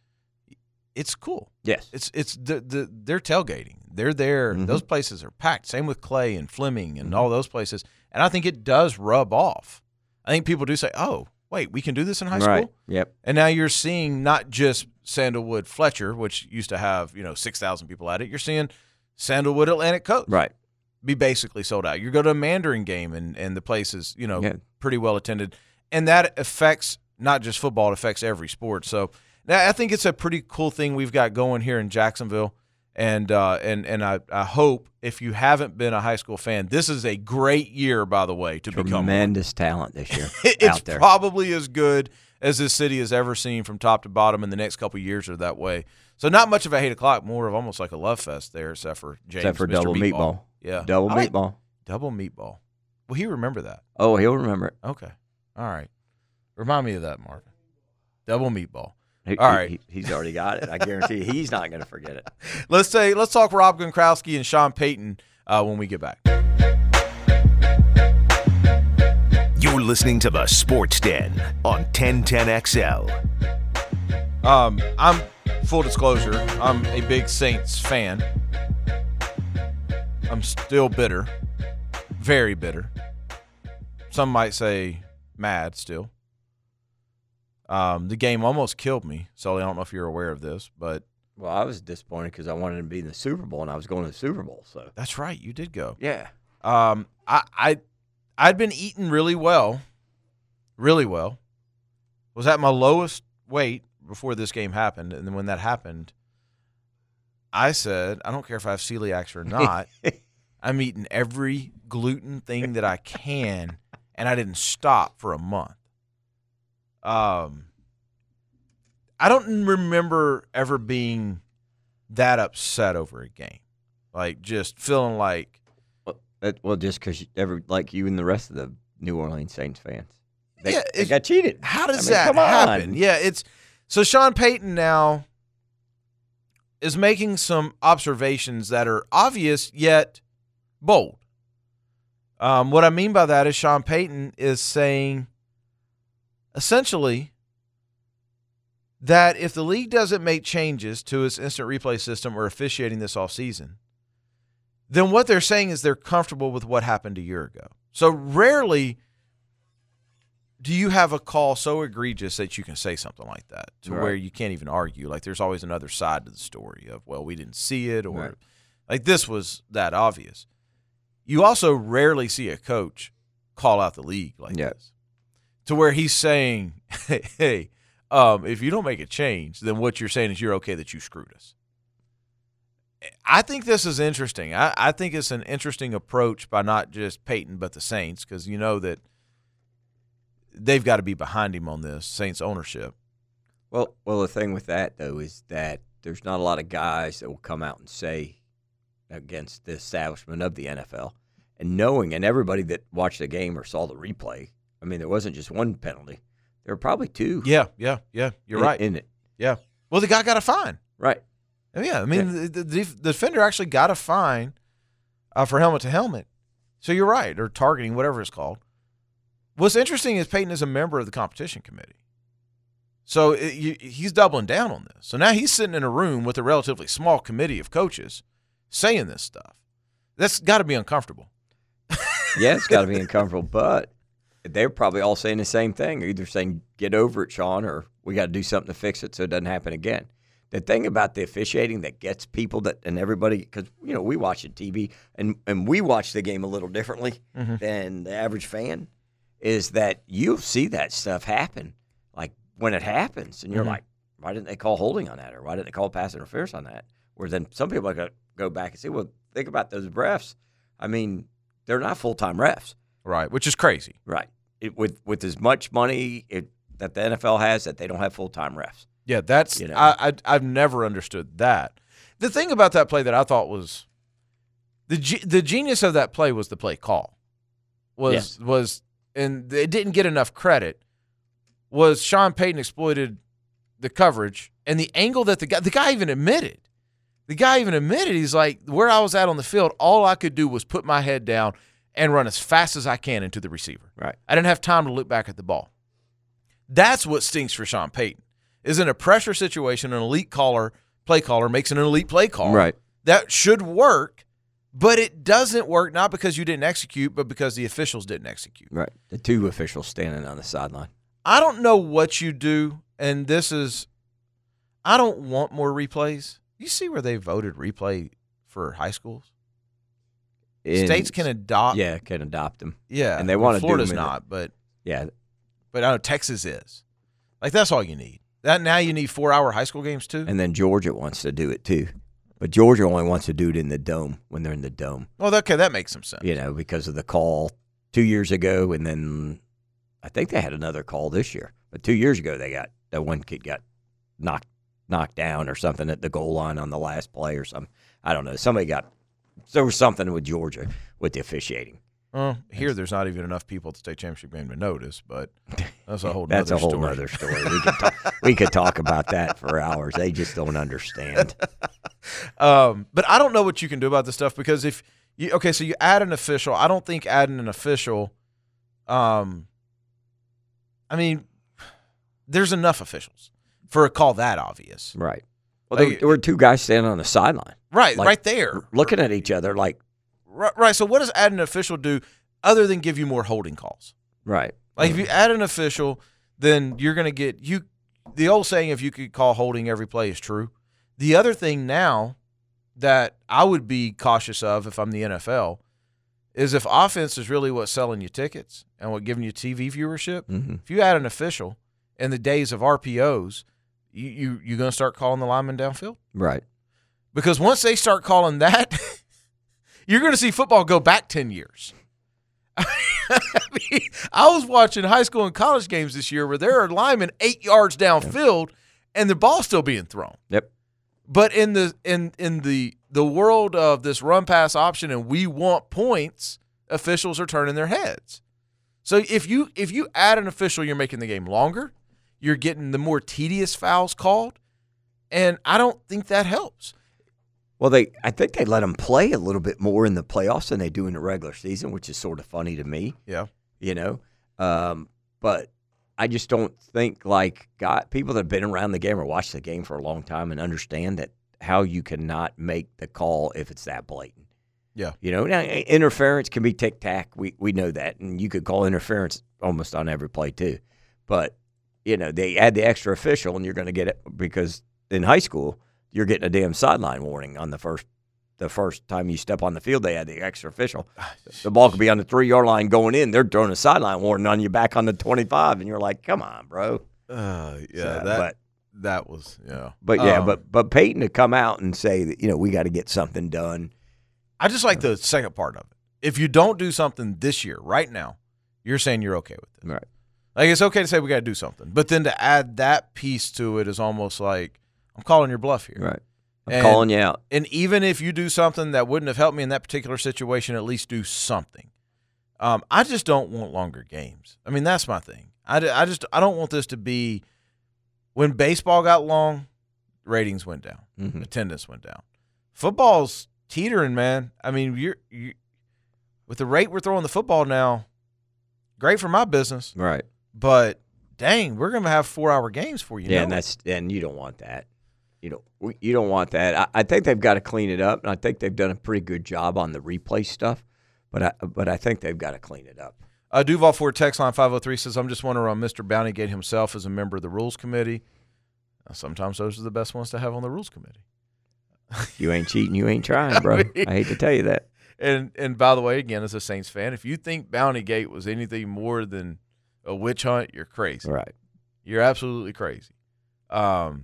S2: it's cool.
S3: Yes.
S2: It's it's the, the they're tailgating. They're there.
S3: Mhm.
S2: Those places are packed. Same with Clay and Fleming and all those places. And I think it does rub off. I think people do say, "Oh, wait, we can do this in high
S3: right.
S2: school."
S3: Yep.
S2: And now you're seeing not just Sandalwood Fletcher, which used to have you know six thousand people at it. You're seeing Sandalwood Atlantic Coast
S3: Right.
S2: be basically sold out. You go to a Mandarin game and, and the place is, you know,
S3: Yeah.
S2: pretty well attended. And that affects not just football, it affects every sport. So now I think it's a pretty cool thing we've got going here in Jacksonville. And uh, and and I, I hope if you haven't been a high school fan, this is a great year, by the way, to become one.
S3: Tremendous talent this year
S2: It's
S3: out there.
S2: probably as good as this city has ever seen from top to bottom, and the next couple of years are that way. So not much of a eight o'clock, more of almost like a love fest there, except for James,
S3: Except for
S2: Mister
S3: double meatball.
S2: Yeah,
S3: Double
S2: I like
S3: meatball.
S2: double meatball. Will he remember that?
S3: Oh, he'll remember it.
S2: Okay, all right. Remind me of that, Marvin. Double meatball.
S3: He,
S2: All
S3: he-
S2: right.
S3: he- he's already got it. I guarantee you, he's not going to forget it.
S2: Let's say let's talk Rob Gronkowski and Sean Payton uh, when we get back.
S1: You're listening to the Sports Den on ten ten X L.
S2: Um, I'm full disclosure. I'm a big Saints fan. I'm still bitter, very bitter. Some might say mad still. Um, the game almost killed me, Sully. I don't know if you're aware of this, but
S3: Well, I was disappointed because I wanted to be in the Super Bowl, and I was going to the Super Bowl. So
S2: that's right. You did go.
S3: yeah,
S2: Um, I, I, I'd been eating really well, really well. Was at my lowest weight before this game happened, and then when that happened, I said, I don't care if I have celiac or not. I'm eating every gluten thing that I can, and I didn't stop for a month. Um, I don't remember ever being that upset over a game, like just feeling like.
S3: Well, that, well just because every like you and the rest of the New Orleans Saints fans. They,
S2: Yeah,
S3: they
S2: it-
S3: got cheated.
S2: How does
S3: I mean,
S2: that
S3: come on.
S2: happen? Yeah, it's so Sean Payton now is making some observations that are obvious yet bold. Um, what I mean by that is Sean Payton is saying essentially that if the league doesn't make changes to its instant replay system or officiating this offseason, then what they're saying is they're comfortable with what happened a year ago. So rarely do you have a call so egregious that you can say something like that to
S3: Right.
S2: where you can't even argue? Like there's always another side to the story of, well, we didn't see it, or
S3: Right.
S2: like this was that obvious. You also rarely see a coach call out the league like
S3: Yeah.
S2: this to where he's saying, hey, hey um, if you don't make a change, then what you're saying is you're okay that you screwed us. I think this is interesting. I, I think it's an interesting approach by not just Peyton but the Saints, because you know that they've got to be behind him on this, Saints ownership.
S3: Well, well, the thing with that though is that there's not a lot of guys that will come out and say against the establishment of the N F L, and knowing, and everybody that watched the game or saw the replay. I mean, there wasn't just one penalty; there were probably two.
S2: Yeah, yeah, yeah. You're
S3: in,
S2: right.
S3: in it.
S2: Yeah. Well, the guy got a fine.
S3: Right.
S2: Oh, yeah, I mean,
S3: Yeah.
S2: The, the, the defender actually got a fine uh, for helmet to helmet. So you're right, or targeting, whatever it's called. What's interesting is Peyton is a member of the competition committee. So it, you, he's doubling down on this. So now he's sitting in a room with a relatively small committee of coaches saying this stuff. That's got to be uncomfortable.
S3: Yeah, it's got to be uncomfortable, but they're probably all saying the same thing. Either saying, get over it, Sean, or we got to do something to fix it so it doesn't happen again. The thing about the officiating that gets people that and everybody, because, you know, we watch it T V, and, and we watch the game a little differently
S2: Mm-hmm.
S3: than the average fan, is that you'll see that stuff happen, like when it happens, and you're
S2: Mhm.
S3: like, why didn't they call holding on that, or why didn't they call pass interference on that? Where then some people are going to go back and say, well, think about those refs. I mean, they're not full-time refs.
S2: Right, which is crazy.
S3: Right. It, with with as much money it, that the N F L has, that they don't have full-time refs.
S2: Yeah, that's
S3: You know.
S2: I, I I've never understood that. The thing about that play that I thought was the ge- the genius of that play was the play call. Was
S3: Yes.
S2: was and it didn't get enough credit. Was Sean Payton exploited the coverage and the angle that the guy the guy even admitted. The guy even admitted he's like, where I was at on the field, all I could do was put my head down and run as fast as I can into the receiver.
S3: Right.
S2: I didn't have time to look back at the ball. That's what stinks for Sean Payton. Is in a pressure situation, an elite caller, play caller makes an elite play call.
S3: Right.
S2: That should work, but it doesn't work not because you didn't execute, but because the officials didn't execute.
S3: Right. The two officials standing on the sideline.
S2: I don't know what you do, and this is – I don't want more replays. You see where they voted replay for high schools?
S3: In-
S2: States can adopt –
S3: Yeah, can adopt them.
S2: Yeah.
S3: And they wanna do
S2: Florida's
S3: them in the-
S2: not, but
S3: Yeah.
S2: but I know Texas is. Like, that's all you need. That now you need four-hour high school games too?
S3: And then Georgia wants to do it too. But Georgia only wants to do it in the dome, when they're in the dome,
S2: Well, okay, that makes some sense.
S3: you know, because of the call two years ago. And then I think they had another call this year. But two years ago, they got that one kid got knocked knocked down or something at the goal line on the last play or something. I don't know. Somebody got – there was something with Georgia with the officiating.
S2: Well, here there's not even enough people at the state championship game to notice, but that's a whole
S3: That's
S2: nother
S3: a whole
S2: story.
S3: other story. We could talk, we could talk about that for hours. They just don't understand.
S2: Um, but I don't know what you can do about this stuff because if you okay, so you add an official. I don't think adding an official. Um, I mean, there's enough officials for a call that obvious,
S3: Right. Well, there,
S2: Like-
S3: there were two guys standing on the sideline,
S2: right?
S3: Like-
S2: right there,
S3: looking at each other like,
S2: right, right. So what does adding an official do other than give you more holding calls?
S3: right.
S2: Like if you add an official, then you're going to get you. The old saying, "If you could call holding every play," is true. The other thing now that I would be cautious of if I'm the N F L is if offense is really what's selling you tickets and what giving you T V viewership.
S3: Mm-hmm.
S2: If you add an official in the days of R P Os, you you you're going to start calling the linemen downfield
S3: Right.
S2: because once they start calling that, you're going to see football go back ten years. I mean, I was watching high school and college games this year where there are linemen eight yards downfield and the ball's still being thrown.
S3: Yep.
S2: But in the in in the the world of this run pass option and we want points, officials are turning their heads. So if you if you add an official, you're making the game longer. You're getting the more tedious fouls called, and I don't think that helps.
S3: Well, they I think they let them play a little bit more in the playoffs than they do in the regular season, which is sort of funny to me.
S2: Yeah,
S3: you know, um, but I just don't think like God, people that have been around the game or watched the game for a long time and understand that how you cannot make the call if it's that blatant.
S2: Yeah,
S3: you know, now interference can be tic tac. We we know that, and you could call interference almost on every play too. But you know, they add the extra official, and you're going to get it because in high school you're getting a damn sideline warning on the first the first time you step on the field. They add the extra official. The ball could be on the three yard line going in. They're throwing a sideline warning on you back on the twenty-five, and you're like, come on, bro.
S2: Uh, yeah,
S3: So,
S2: that
S3: but,
S2: that was yeah.
S3: But yeah,
S2: Um,
S3: but but Peyton to come out and say that you know we got to get something done.
S2: I just like the second part of it. If you don't do something this year, right now, you're saying you're okay with it.
S3: Right.
S2: Like, it's okay to say we got to do something. But then to add that piece to it is almost like, I'm calling your bluff here.
S3: Right. I'm
S2: And-
S3: calling you out.
S2: And even if you do something that wouldn't have helped me in that particular situation, at least do something. Um, I just don't want longer games. I mean, that's my thing. I, I just I don't want this to be – when baseball got long, ratings went down.
S3: Mhm.
S2: Attendance went down. Football's teetering, man. I mean, you're you, with the rate we're throwing the football now, great for my business.
S3: Right.
S2: But, dang, we're going to have four-hour games for you.
S3: Yeah,
S2: know
S3: and
S2: it.
S3: that's and you don't want that. You don't we- you don't want that. I, I think they've got to clean it up, and I think they've done a pretty good job on the replay stuff. But I but I think they've got to clean it up.
S2: Uh, Duval Ford text line five oh three says, I'm just wondering on Mister Bountygate himself as a member of the Rules Committee. Uh, sometimes those are the best ones to have on the Rules Committee.
S3: You ain't cheating, you ain't trying, bro. I,
S2: mean-
S3: hate to tell you that.
S2: And and by the way, again, as a Saints fan, if you think Bountygate was anything more than a witch hunt, you're crazy.
S3: Right.
S2: You're absolutely crazy. Um,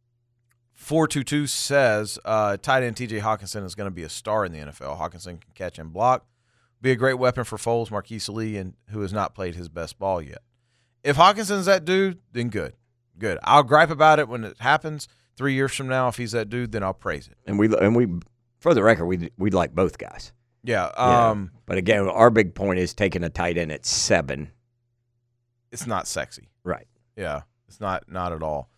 S2: four two two says uh, tight end T J Hawkinson is going to be a star in the N F L. Hawkinson can catch and block. Be a great weapon for Foles, Marquise Lee, and who has not played his best ball yet. If Hawkinson's that dude, then good. Good. I'll gripe about it when it happens. Three years from now, if he's that dude, then I'll praise it.
S3: And we and we for the record, we we like both guys.
S2: Yeah.
S3: Yeah.
S2: Um,
S3: But again, our big point is taking a tight end at seven.
S2: It's not sexy.
S3: Right.
S2: Yeah, it's not not at all.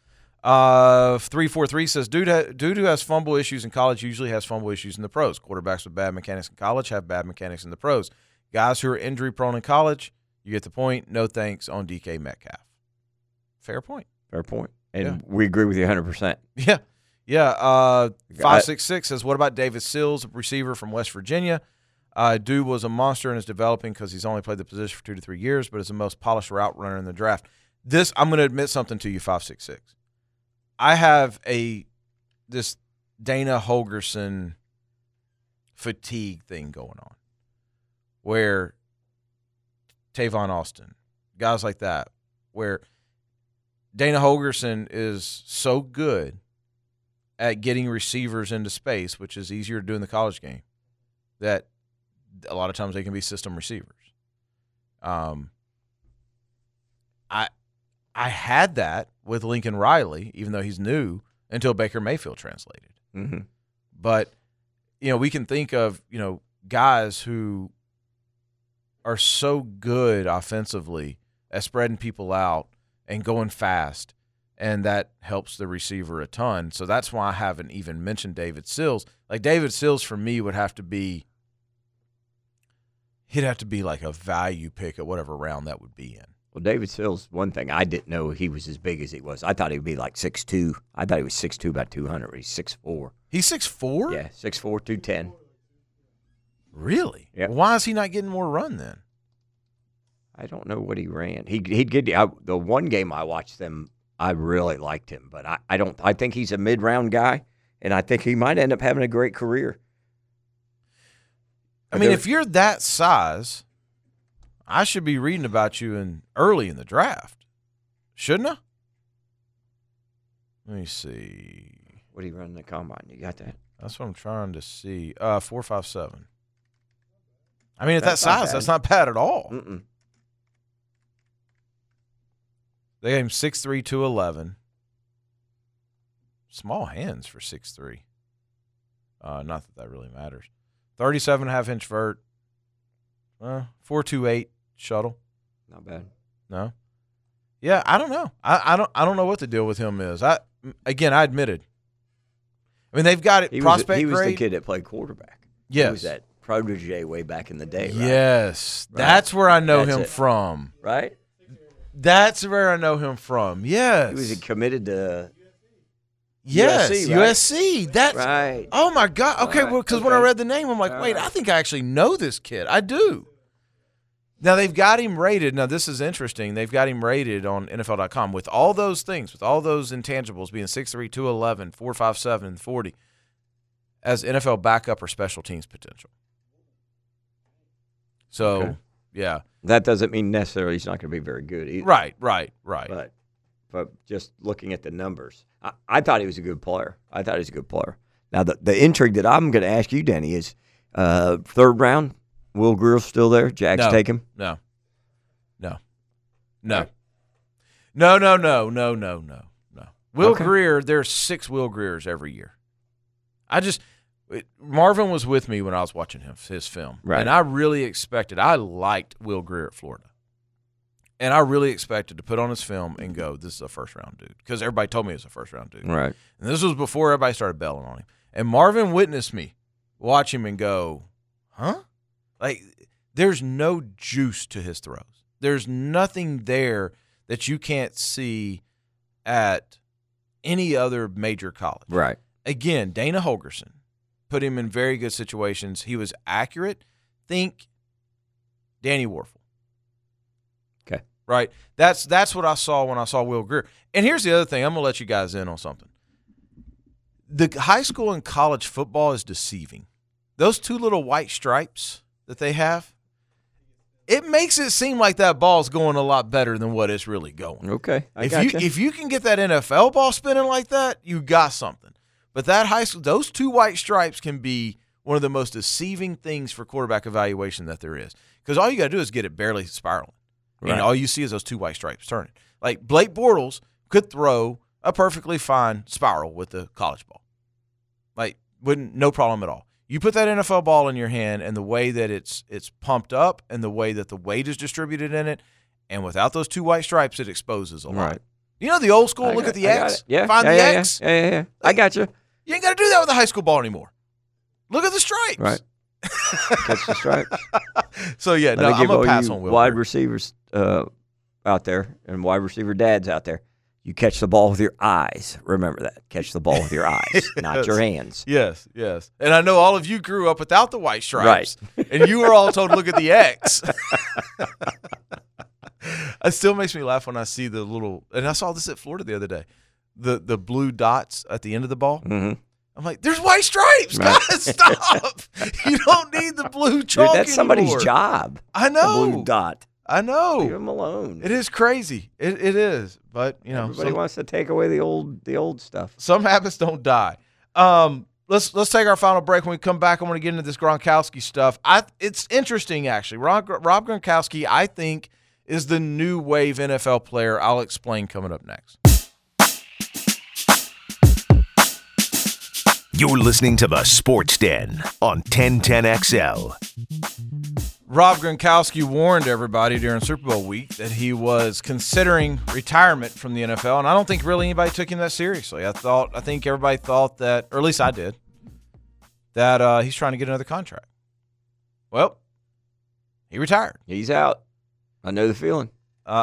S2: Uh, three four three says dude, ha- dude who has fumble issues in college usually has fumble issues in the pros. Quarterbacks with bad mechanics in college have bad mechanics in the pros. Guys who are injury prone in college, you get the point. No thanks on D K Metcalf. Fair point.
S3: Fair point. And
S2: Yeah.
S3: we agree with you one hundred percent.
S2: Yeah, yeah. Uh,
S3: I-
S2: five six six says, what about David Sills, a receiver from West Virginia? Uh, dude was a monster and is developing because he's only played the position for two to three years, but is the most polished route runner in the draft. This, I'm going to admit something to you, five six six. I have a this Dana Holgerson fatigue thing going on, where Tavon Austin, guys like that, where Dana Holgerson is so good at getting receivers into space, which is easier to do in the college game, that a lot of times they can be system receivers. Um, I I had that with Lincoln Riley, even though he's new, until Baker Mayfield translated.
S3: Mm-hmm.
S2: But, you know, we can think of, you know, guys who are so good offensively at spreading people out and going fast, and that helps the receiver a ton. So that's why I haven't even mentioned David Sills. Like, David Sills for me would have to be – he'd have to be like a value pick at whatever round that would be in.
S3: Well, David Sills, one thing, I didn't know he was as big as he was. I thought he would be like six two. I thought he was six two, about two hundred. He's six four.
S2: He's six four?
S3: Yeah, six four, two ten.
S2: Really?
S3: Yep.
S2: Why is he not getting more run then?
S3: I don't know what he ran. He, he'd get I, the one game I watched them, I really liked him. But I, I don't. I think he's a mid-round guy, and I think he might end up having a great career.
S2: I mean, if you're that size, I should be reading about you in early in the draft, shouldn't I? Let me see.
S3: What do you run in the combine? You got that?
S2: That's what I'm trying to see. Uh, four five seven. I mean, at
S3: That's
S2: that
S3: not
S2: size,
S3: bad.
S2: that's not bad at all.
S3: Mm-mm.
S2: They gave him six three, two eleven. Small hands for six three. Uh, not that that really matters. thirty-seven and a half inch vert. Uh, four two eight shuttle.
S3: Not bad.
S2: No. Yeah, I don't know. I, I don't. I don't know what the deal with him is. I again, I admitted. I mean, they've got it.
S3: He
S2: prospect
S3: was, he was
S2: grade.
S3: the kid that played quarterback.
S2: Yes.
S3: He was that protege way back in the day. Right?
S2: Yes,
S3: Right.
S2: that's where I know
S3: That's
S2: him
S3: it.
S2: from.
S3: Right.
S2: That's where I know him from. Yes.
S3: He was committed to.
S2: yes.
S3: U S C,
S2: U
S3: right?
S2: S C. That's.
S3: Right.
S2: Oh my God. Okay.
S3: Right.
S2: Well, because when I
S3: Okay.
S2: read the name, I'm like,
S3: All
S2: wait,
S3: right.
S2: I think I actually know this kid. I do. Now they've got him rated. Now this is interesting. They've got him rated on N F L dot com with all those things, with all those intangibles, being six three, two eleven, four five seven, forty, as N F L backup or special teams potential. So,
S3: Okay.
S2: yeah.
S3: That doesn't mean necessarily he's not going to be very good either.
S2: Right, right, right.
S3: But, but just looking at the numbers, I, I thought he was a good player. I thought he was a good player. Now, the, the intrigue that I'm going to ask you, Danny, is uh, third round, Will Greer's still there? Jags
S2: No.
S3: take him?
S2: No. No. No. No, no, no, no, no, no, no. Will
S3: Okay.
S2: Greer, there's six Will Greers every year. I just it, Marvin was with me when I was watching him his film.
S3: Right.
S2: And I really expected I liked Will Greer at Florida. And I really expected to put on his film and go, this is a first round dude. Because everybody told me he was a first round dude.
S3: Right.
S2: And this was before everybody started belling on him. And Marvin witnessed me watch him and go, huh? Like, there's no juice to his throws. There's nothing there that you can't see at any other major college.
S3: Right.
S2: Again, Dana Holgorsen put him in very good situations. He was accurate. Think Danny Warfel.
S3: Okay.
S2: Right? That's that's what I saw when I saw Will Greer. And here's the other thing. I'm going to let you guys in on something. The high school and college football is deceiving. Those two little white stripes that they have, it makes it seem like that ball's going a lot better than what it's really going.
S3: Okay. I
S2: if
S3: got
S2: you if you can get that N F L ball spinning like that, you got something. But that high school, those two white stripes can be one of the most deceiving things for quarterback evaluation that there is. Because all you got to do is get it barely spiraling.
S3: Right.
S2: And all you see is those two white stripes turning. Like Blake Bortles could throw a perfectly fine spiral with the college ball. Like, wouldn't no problem at all. You put that N F L ball in your hand and the way that it's it's pumped up and the way that the weight is distributed in it, and without those two white stripes, it exposes a lot.
S3: Right.
S2: You know the old school,
S3: I
S2: look
S3: got-
S2: at the
S3: I got
S2: X,
S3: it. Yeah.
S2: find
S3: yeah,
S2: the
S3: yeah,
S2: X.
S3: Yeah, yeah, yeah. I got you.
S2: You ain't got to do that with a high school ball anymore. Look at the stripes.
S3: Right. Catch the stripes.
S2: So, yeah,
S3: Let
S2: no,
S3: me
S2: I'm
S3: give
S2: going
S3: all
S2: to pass
S3: you
S2: on Will.
S3: wide
S2: Greer.
S3: receivers uh, out there and wide receiver dads out there. You catch the ball with your eyes. Remember that. Catch the ball with your eyes, not your hands.
S2: Yes, yes. And I know all of you grew up without the white stripes. Right. And you were all told to look at the X. It still makes me laugh when I see the little – and I saw this at Florida the other day. The the blue dots at the end of the ball.
S3: Mm-hmm.
S2: I'm like, there's white stripes.
S3: Right.
S2: Guys, stop. You don't need the blue chalk
S3: Dude, that's somebody's
S2: anymore.
S3: job.
S2: I
S3: The
S2: know.
S3: blue dot.
S2: I
S3: Leave
S2: know.
S3: them alone.
S2: It is crazy. It It is. But, you know,
S3: Everybody
S2: some,
S3: wants to take away the old the old stuff.
S2: some habits don't die. Um, let's let's take our final break. When we come back, I'm going to get into this Gronkowski stuff. I It's interesting, actually. Rob, Rob Gronkowski, I think, is the new wave N F L player. I'll explain coming up next.
S1: You're listening to the Sports Den on ten ten X L.
S2: Rob Gronkowski warned everybody during Super Bowl week that he was considering retirement from the N F L, and I don't think really anybody took him that seriously. I thought, I think everybody thought that, or at least I did, that uh, he's trying to get another contract. Well, he retired.
S3: He's out. I know the feeling.
S2: Uh,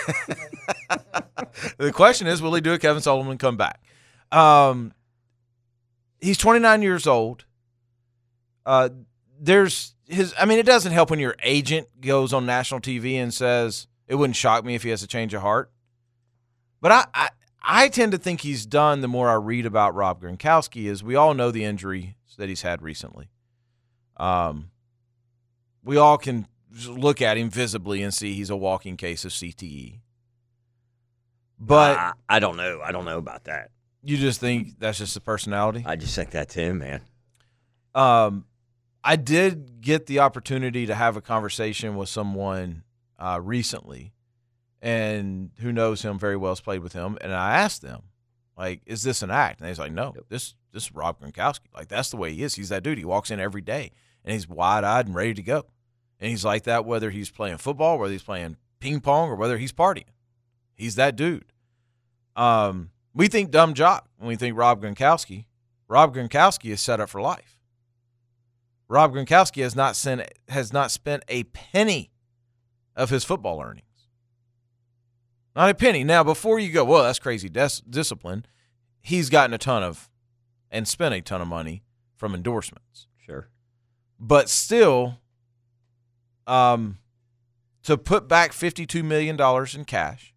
S2: the question is, will he do it? Kevin Sullivan come back? Um, he's twenty-nine years old. Uh, there's his. I mean, it doesn't help when your agent goes on national T V and says it wouldn't shock me if he has a change of heart. But I, I, I tend to think he's done. The more I read about Rob Gronkowski, is we all know the injury that he's had recently. Um, we all can look at him visibly and see he's a walking case of C T E. But
S3: I, I don't know. I don't know about that.
S2: you just think that's just a personality?
S3: I just think that's him, man.
S2: Um, I did get the opportunity to have a conversation with someone uh, recently, and who knows him very well, has played with him, and I asked them, like, is this an act? And he's like, no, this this is Rob Gronkowski. Like, that's the way he is. He's that dude. He walks in every day, and he's wide-eyed and ready to go. And he's like that whether he's playing football, whether he's playing ping pong or whether he's partying. He's that dude. Um, we think dumb jock when we think Rob Gronkowski. Rob Gronkowski is set up for life. Rob Gronkowski has not sent, has not spent a penny of his football earnings. Not a penny. Now, before you go, well, that's crazy dis- discipline, he's gotten a ton of and spent a ton of money from endorsements.
S3: Sure.
S2: But still, um, to put back fifty-two million dollars in cash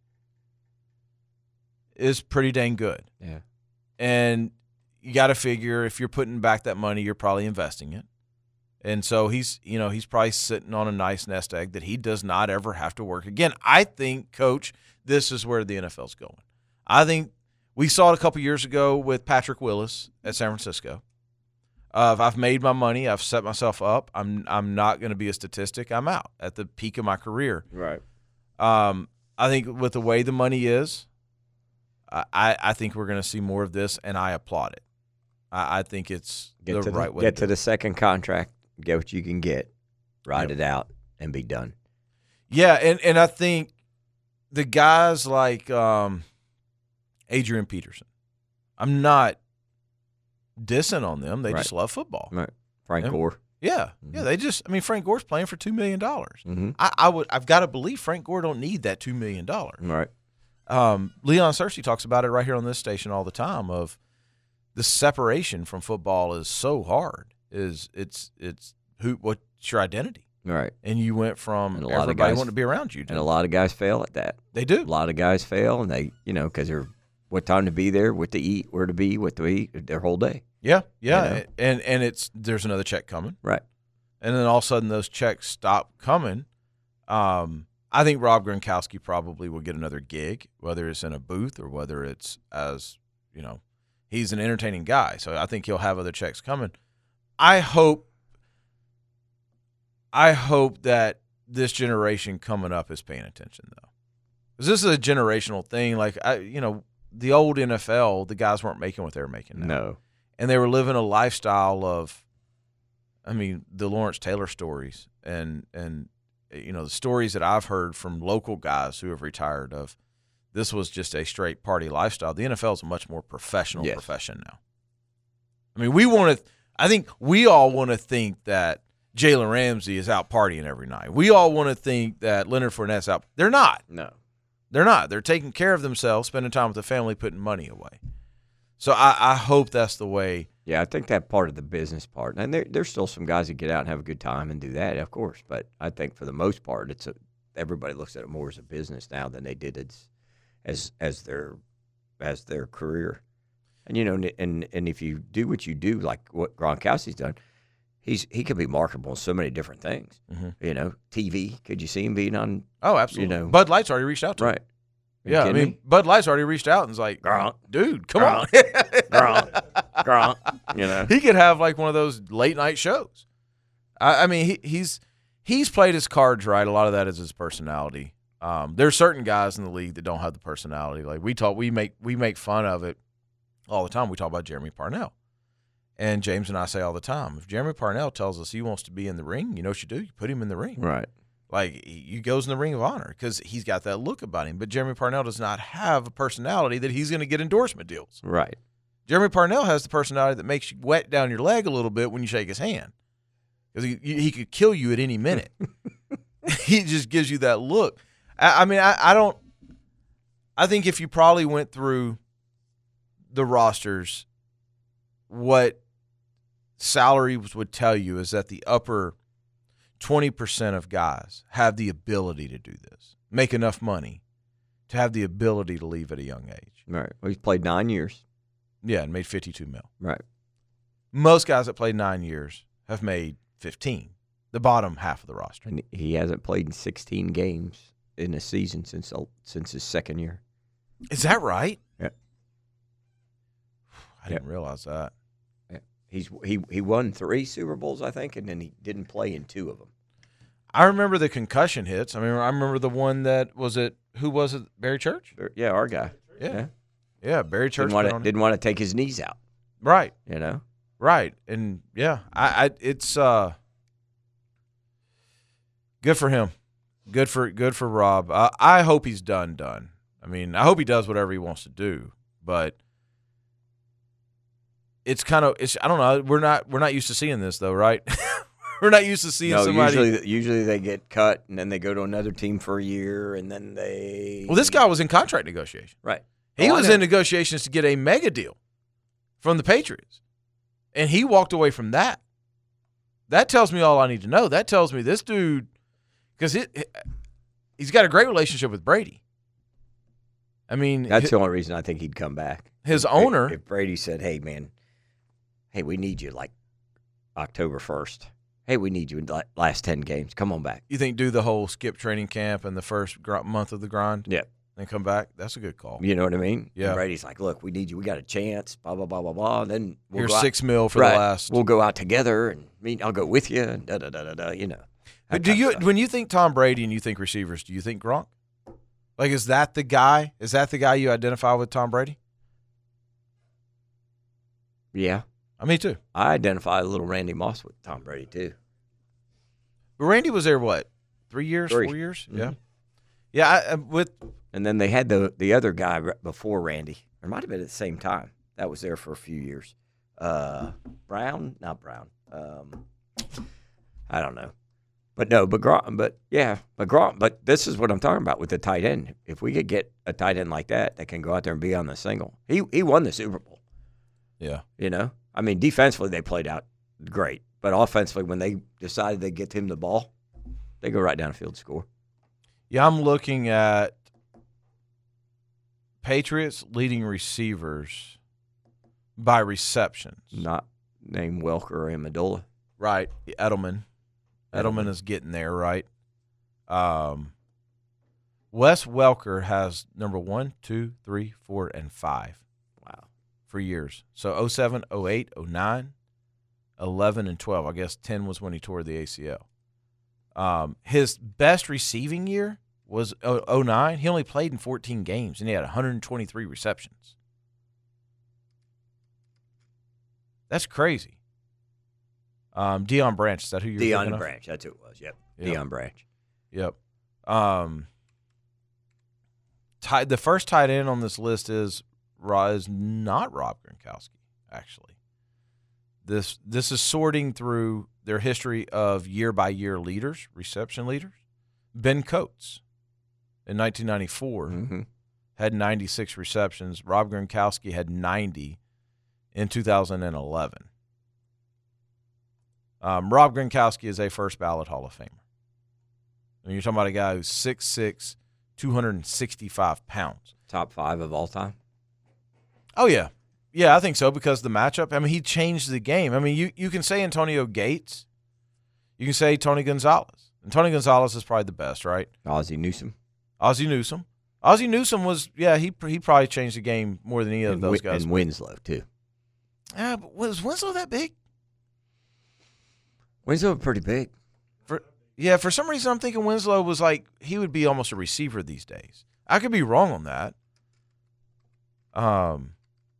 S2: is pretty dang good.
S3: Yeah.
S2: And you got to figure if you're putting back that money, you're probably investing it. And so he's, you know, he's probably sitting on a nice nest egg that he does not ever have to work again. I think, Coach, this is where the N F L's going. I think we saw it a couple years ago with Patrick Willis at San Francisco. Uh, if I've made my money, I've set myself up, I'm I'm not going to be a statistic. I'm out at the peak of my career.
S3: Right.
S2: Um, I think with the way the money is, I, I think we're going to see more of this, and I applaud it. I, I think it's
S3: Get
S2: the
S3: to
S2: right
S3: the,
S2: way
S3: Get
S2: to
S3: to
S2: do
S3: the
S2: it.
S3: second contract, get what you can get, ride
S2: Yep.
S3: it out, and be done.
S2: Yeah, and, and I think the guys like um, Adrian Peterson, I'm not dissing on them. They
S3: Right.
S2: just love football.
S3: Right. Frank
S2: Yeah.
S3: Gore.
S2: Yeah, yeah. They just, I mean, Frank Gore's playing for two million dollars.
S3: Mm-hmm.
S2: I, I would, I've got to believe Frank Gore don't need that two million dollars.
S3: Right.
S2: Um, Leon Searcy talks about it right here on this station all the time. Of the separation from football is so hard. Is it's it's who what's your identity?
S3: Right.
S2: And you went from
S3: And a lot of
S2: everybody
S3: guys-
S2: wanting to be around you.
S3: And a lot of guys fail at that.
S2: They do.
S3: A lot of guys fail, and they, you know, because they're what time to be there, what to eat, where to be, what to eat, their whole day.
S2: Yeah, yeah.
S3: You know?
S2: And and it's there's another check coming,
S3: Right.
S2: and then all of a sudden those checks stop coming. Um, I think Rob Gronkowski probably will get another gig, whether it's in a booth or whether it's as, you know, he's an entertaining guy. So I think he'll have other checks coming. I hope I hope that this generation coming up is paying attention, though. Because this is a generational thing. Like, I, you know, the old N F L, the guys weren't making what they were making now.
S3: No.
S2: And they were living a lifestyle of, I mean, the Lawrence Taylor stories and, and you know, the stories that I've heard from local guys who have retired of this was just a straight party lifestyle. The N F L is a much more professional
S3: Yes.
S2: profession now. I mean, we want to – I think we all want to think that Jalen Ramsey is out partying every night. We all want to think that Leonard Fournette's out – they're not.
S3: No.
S2: They're not. They're taking care of themselves, spending time with the family, putting money away. So I, I hope that's the way.
S3: Yeah, I think that part of the business part, and there, there's still some guys that get out and have a good time and do that, of course. But I think for the most part, it's a, everybody looks at it more as a business now than they did as as as their as their career. And you know, and and if you do what you do, like what Gronkowski's done, he's he can be marketable in so many different things.
S2: Mm-hmm.
S3: You know, T V. Could you see him being on?
S2: Oh, absolutely.
S3: You know,
S2: Bud Light's already reached out to him.
S3: right. You
S2: Yeah, I
S3: kidding
S2: mean,
S3: me?
S2: Bud Light's already reached out and is like,
S3: Gronk.
S2: dude, come
S3: Gronk.
S2: on.
S3: Gronk, Gronk. You know,
S2: He could have like one of those late night shows. I, I mean, he, he's he's played his cards right. A lot of that is his personality. Um, there's certain guys in the league that don't have the personality. Like we talk, we make we make fun of it all the time. We talk about Jeremy Parnell, and James and I say all the time, if Jeremy Parnell tells us he wants to be in the ring, you know what you do? You put him in the ring.
S3: right.
S2: Like, he goes in the ring of honor because he's got that look about him. But Jeremy Parnell does not have a personality that he's going to get endorsement deals.
S3: Right.
S2: Jeremy Parnell has the personality that makes you wet down your leg a little bit when you shake his hand because he, he could kill you at any minute. He just gives you that look. I, I mean, I, I don't – I think if you probably went through the rosters, what salaries would tell you is that the upper – twenty percent of guys have the ability to do this, make enough money to have the ability to leave at a young age.
S3: Right. Well, he's played nine years.
S2: Yeah, and made fifty-two mil.
S3: Right.
S2: Most guys that played nine years have made fifteen, the bottom half of the roster.
S3: And he hasn't played in sixteen games in a season since since his second year.
S2: Is that right?
S3: Yeah.
S2: I didn't realize that.
S3: Yeah. He's he he won three Super Bowls, I think, and then he didn't play in two of them.
S2: I remember the concussion hits. I mean, I remember the one that was it. Who was it? Barry Church?
S3: Yeah, our guy.
S2: Yeah,
S3: Yeah.
S2: yeah. Barry Church
S3: Didn't want,
S2: went
S3: to,
S2: on-
S3: didn't want to take his knees out.
S2: right,
S3: You know.
S2: right, and yeah, I, I it's uh, good for him. Good for good for Rob. Uh, I hope he's done done. I mean, I hope he does whatever he wants to do, but it's kind of it's I don't know. We're not we're not used to seeing this though, right? We're not used to seeing
S3: no,
S2: somebody.
S3: Usually, usually they get cut and then they go to another team for a year and then they.
S2: Well, this guy was in contract negotiation.
S3: Right.
S2: He
S3: Oh, I
S2: was
S3: know.
S2: in negotiations to get a mega deal from the Patriots, and he walked away from that. That tells me all I need to know. That tells me this dude, because it, it, he's got a great relationship with Brady. I mean,
S3: That's
S2: his,
S3: the only reason I think he'd come back.
S2: his
S3: If-
S2: owner.
S3: If Brady said, "Hey, man, hey, we need you like October first. Hey, we need you in the last ten games. Come on back."
S2: You think do the whole skip training camp and the first gr- month of the grind,
S3: Yeah.
S2: and come back? That's a good call.
S3: You know what I mean?
S2: Yeah.
S3: And Brady's like, "Look, we need you. We got a chance. Blah blah blah blah blah." And then we'll
S2: Here's
S3: go out-
S2: six mil for
S3: right.
S2: the last.
S3: We'll go out together, and me, I'll go with you. And da da da da da. You know.
S2: But
S3: that
S2: do
S3: kind of
S2: you
S3: stuff.
S2: when you think Tom Brady and you think receivers, do you think Gronk? Like, is that the guy? Is that the guy you identify with Tom Brady?
S3: Yeah,
S2: I me too.
S3: I identify a little Randy Moss with Tom Brady too.
S2: But Randy was there what? Three years,
S3: Three.
S2: four years?
S3: Mhm.
S2: Yeah. Yeah, I, I- with
S3: And then they had the the other guy r- before Randy. It might have been at the same time. That was there for a few years. Uh, Brown, not Brown. Um, I don't know, but no, but Gronk, but yeah, but Gronk. But this is what I'm talking about with the tight end. If we could get a tight end like that that can go out there and be on the single, he he won the Super Bowl.
S2: yeah.
S3: You know, I mean, defensively they played out great, but offensively when they decided they get him the ball, they go right down the field and score.
S2: Yeah, I'm looking at Patriots leading receivers by receptions.
S3: Not named Welker or Amendola.
S2: Right. Edelman. Edelman
S3: Edelman.
S2: is getting there, right? Um, Wes Welker has number one, two, three, four, and five
S3: Wow.
S2: for years. So oh seven, oh eight, oh nine, eleven, and twelve. I guess ten was when he tore the A C L. Um, his best receiving year was oh nine. He only played in fourteen games, and he had one hundred twenty-three receptions. That's crazy. Um, Deion Branch, is that who you're thinking
S3: Deion
S2: of?
S3: Branch, that's who it was. Yep.
S2: Yep.
S3: Deion Branch.
S2: Yep. Um, tight, the first tight end on this list is is not Rob Gronkowski, actually. This this is sorting through their history of year-by-year leaders, reception leaders. Ben Coates in nineteen ninety-four
S3: Mm-hmm.
S2: had ninety-six receptions. Rob Gronkowski had ninety in two thousand eleven. Um, Rob Gronkowski is a first-ballot Hall of Famer. And you're talking about a guy who's six six, two hundred sixty-five pounds.
S3: Top five of all time.
S2: Oh, yeah. Yeah, I think so because the matchup, I mean, he changed the game. I mean, you, you can say Antonio Gates. You can say Tony Gonzalez. And Tony Gonzalez is probably the best, right?
S3: Ozzie Newsome.
S2: Ozzie Newsome. Ozzie Newsome was, yeah, he he probably changed the game more than any of
S3: and,
S2: those
S3: Win-
S2: guys.
S3: and Winslow, too.
S2: Yeah, but was Winslow that big?
S3: Winslow pretty big.
S2: For Yeah, for some reason I'm thinking Winslow was like, he would be almost a receiver these days. I could be wrong on that. Um,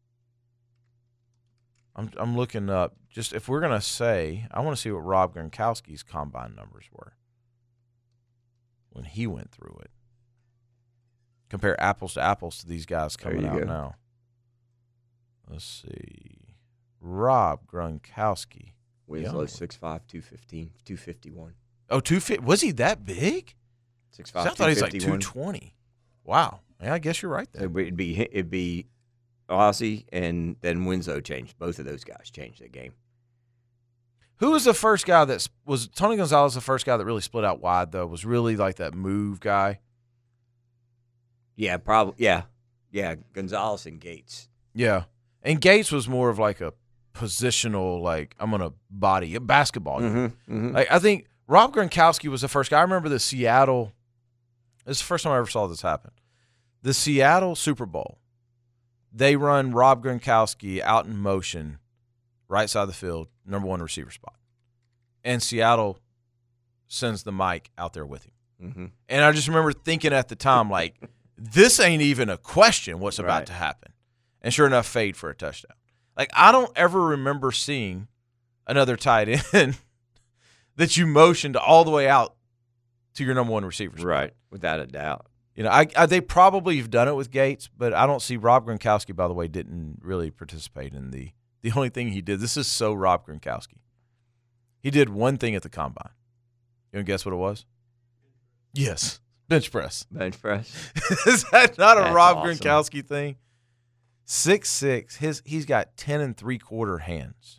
S2: I'm I'm looking up, just if we're going to say, I want to see what Rob Gronkowski's combine numbers were when he went through it. Compare apples to apples to these guys
S3: There
S2: coming
S3: you
S2: out
S3: go.
S2: now. Let's see. Rob Gronkowski.
S3: Winslow,
S2: Young.
S3: six five, two fifteen, two fifty-one.
S2: Oh, two fifty. Was he that big?
S3: six
S2: I
S3: five,
S2: thought he was like two
S3: two
S2: twenty. Wow. Yeah, I guess you're right there.
S3: It'd be it'd be Ozzie and then Winslow changed. Both of those guys changed the game.
S2: Who was the first guy that was Tony Gonzalez? The first guy that really split out wide though was really like that move guy.
S3: Yeah, probably. Yeah, yeah. Gonzalez and Gates.
S2: Yeah, and Gates was more of like a positional, like I'm gonna body a basketball.
S3: Mm-hmm, mm-hmm.
S2: Like I think Rob Gronkowski was the first guy. I remember the Seattle. This is the first time I ever saw this happen. The Seattle Super Bowl. They run Rob Gronkowski out in motion, right side of the field, number one receiver spot, and Seattle sends the mic out there with him.
S3: Mm-hmm.
S2: And I just remember thinking at the time, like, this ain't even a question what's about
S3: Right.
S2: to happen. And sure enough, fade for a touchdown. Like, I don't ever remember seeing another tight end that you motioned all the way out to your number one receiver spot.
S3: Right, without a doubt.
S2: You know, I, I they probably have done it with Gates, but I don't see Rob Gronkowski, by the way, didn't really participate in the – the only thing he did – this is so Rob Gronkowski. He did one thing at the Combine. You want to guess what it was? Yes, bench press.
S3: Bench press.
S2: Is that not a
S3: That's
S2: Rob
S3: awesome.
S2: Gronkowski thing? six six. His he's got ten and three quarter hands.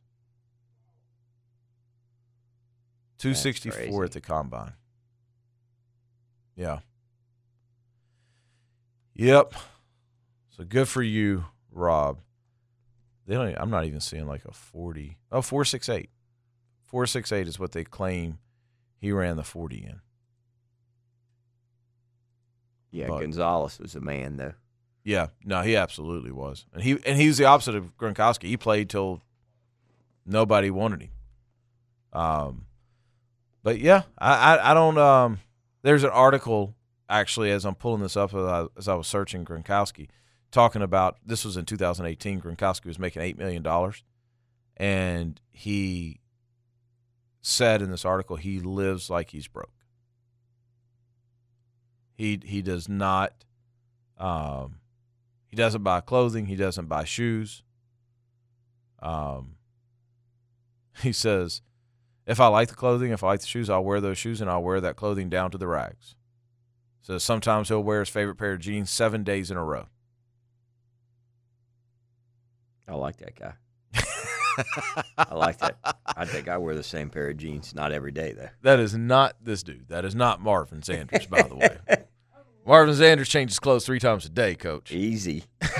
S2: two sixty-four at the Combine. Yeah. Yep. So good for you, Rob. They don't. I'm not even seeing like a forty. Oh, four six eight. four six eight is what they claim he ran the forty in.
S3: Yeah,
S2: But-
S3: Gonzalez was a man, though.
S2: Yeah, no, he absolutely was, and he and he was the opposite of Gronkowski. He played till nobody wanted him. Um, but yeah, I I, I don't. Um, there's an article actually as I'm pulling this up as I, as I was searching Gronkowski, talking about this was in two thousand eighteen. Gronkowski was making eight million dollars, and he said in this article he lives like he's broke. He he does not. Um, He doesn't buy clothing. He doesn't buy shoes. Um, he says, if I like the clothing, if I like the shoes, I'll wear those shoes, and I'll wear that clothing down to the rags. So sometimes he'll wear his favorite pair of jeans seven days in a row.
S3: I like that guy. I like that. I think I wear the same pair of jeans, not every day, though.
S2: That is not this dude. That is not Marvin Sanders, by the way. Marvin Sanders changes clothes three times a day, Coach.
S3: Easy.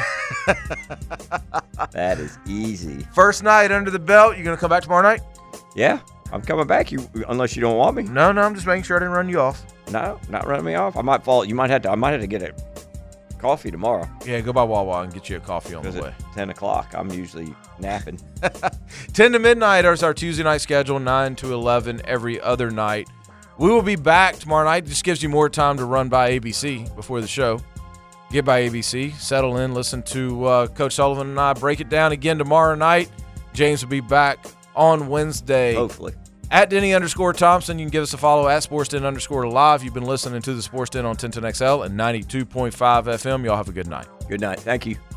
S3: That is easy.
S2: First night under the belt. You going to come back tomorrow night?
S3: Yeah, I'm coming back. You, unless you don't want me.
S2: No, no, I'm just making sure I didn't run you off.
S3: No, not running me off. I might fall. You might have to. I might have to get a coffee tomorrow.
S2: Yeah, go by Wawa and get you a coffee on
S3: Because
S2: the way.
S3: at ten o'clock, I'm usually napping.
S2: ten to midnight is our Tuesday night schedule, nine to eleven every other night. We will be back tomorrow night. It just gives you more time to run by A B C before the show. Get by A B C, settle in, listen to uh, Coach Sullivan and I break it down again tomorrow night. James will be back on Wednesday.
S3: Hopefully.
S2: At Denny underscore Thompson. You can give us a follow at SportsDen underscore live. You've been listening to the Sports Den on ten ten X L and ninety-two point five F M. Y'all have a good night.
S3: Good night. Thank you.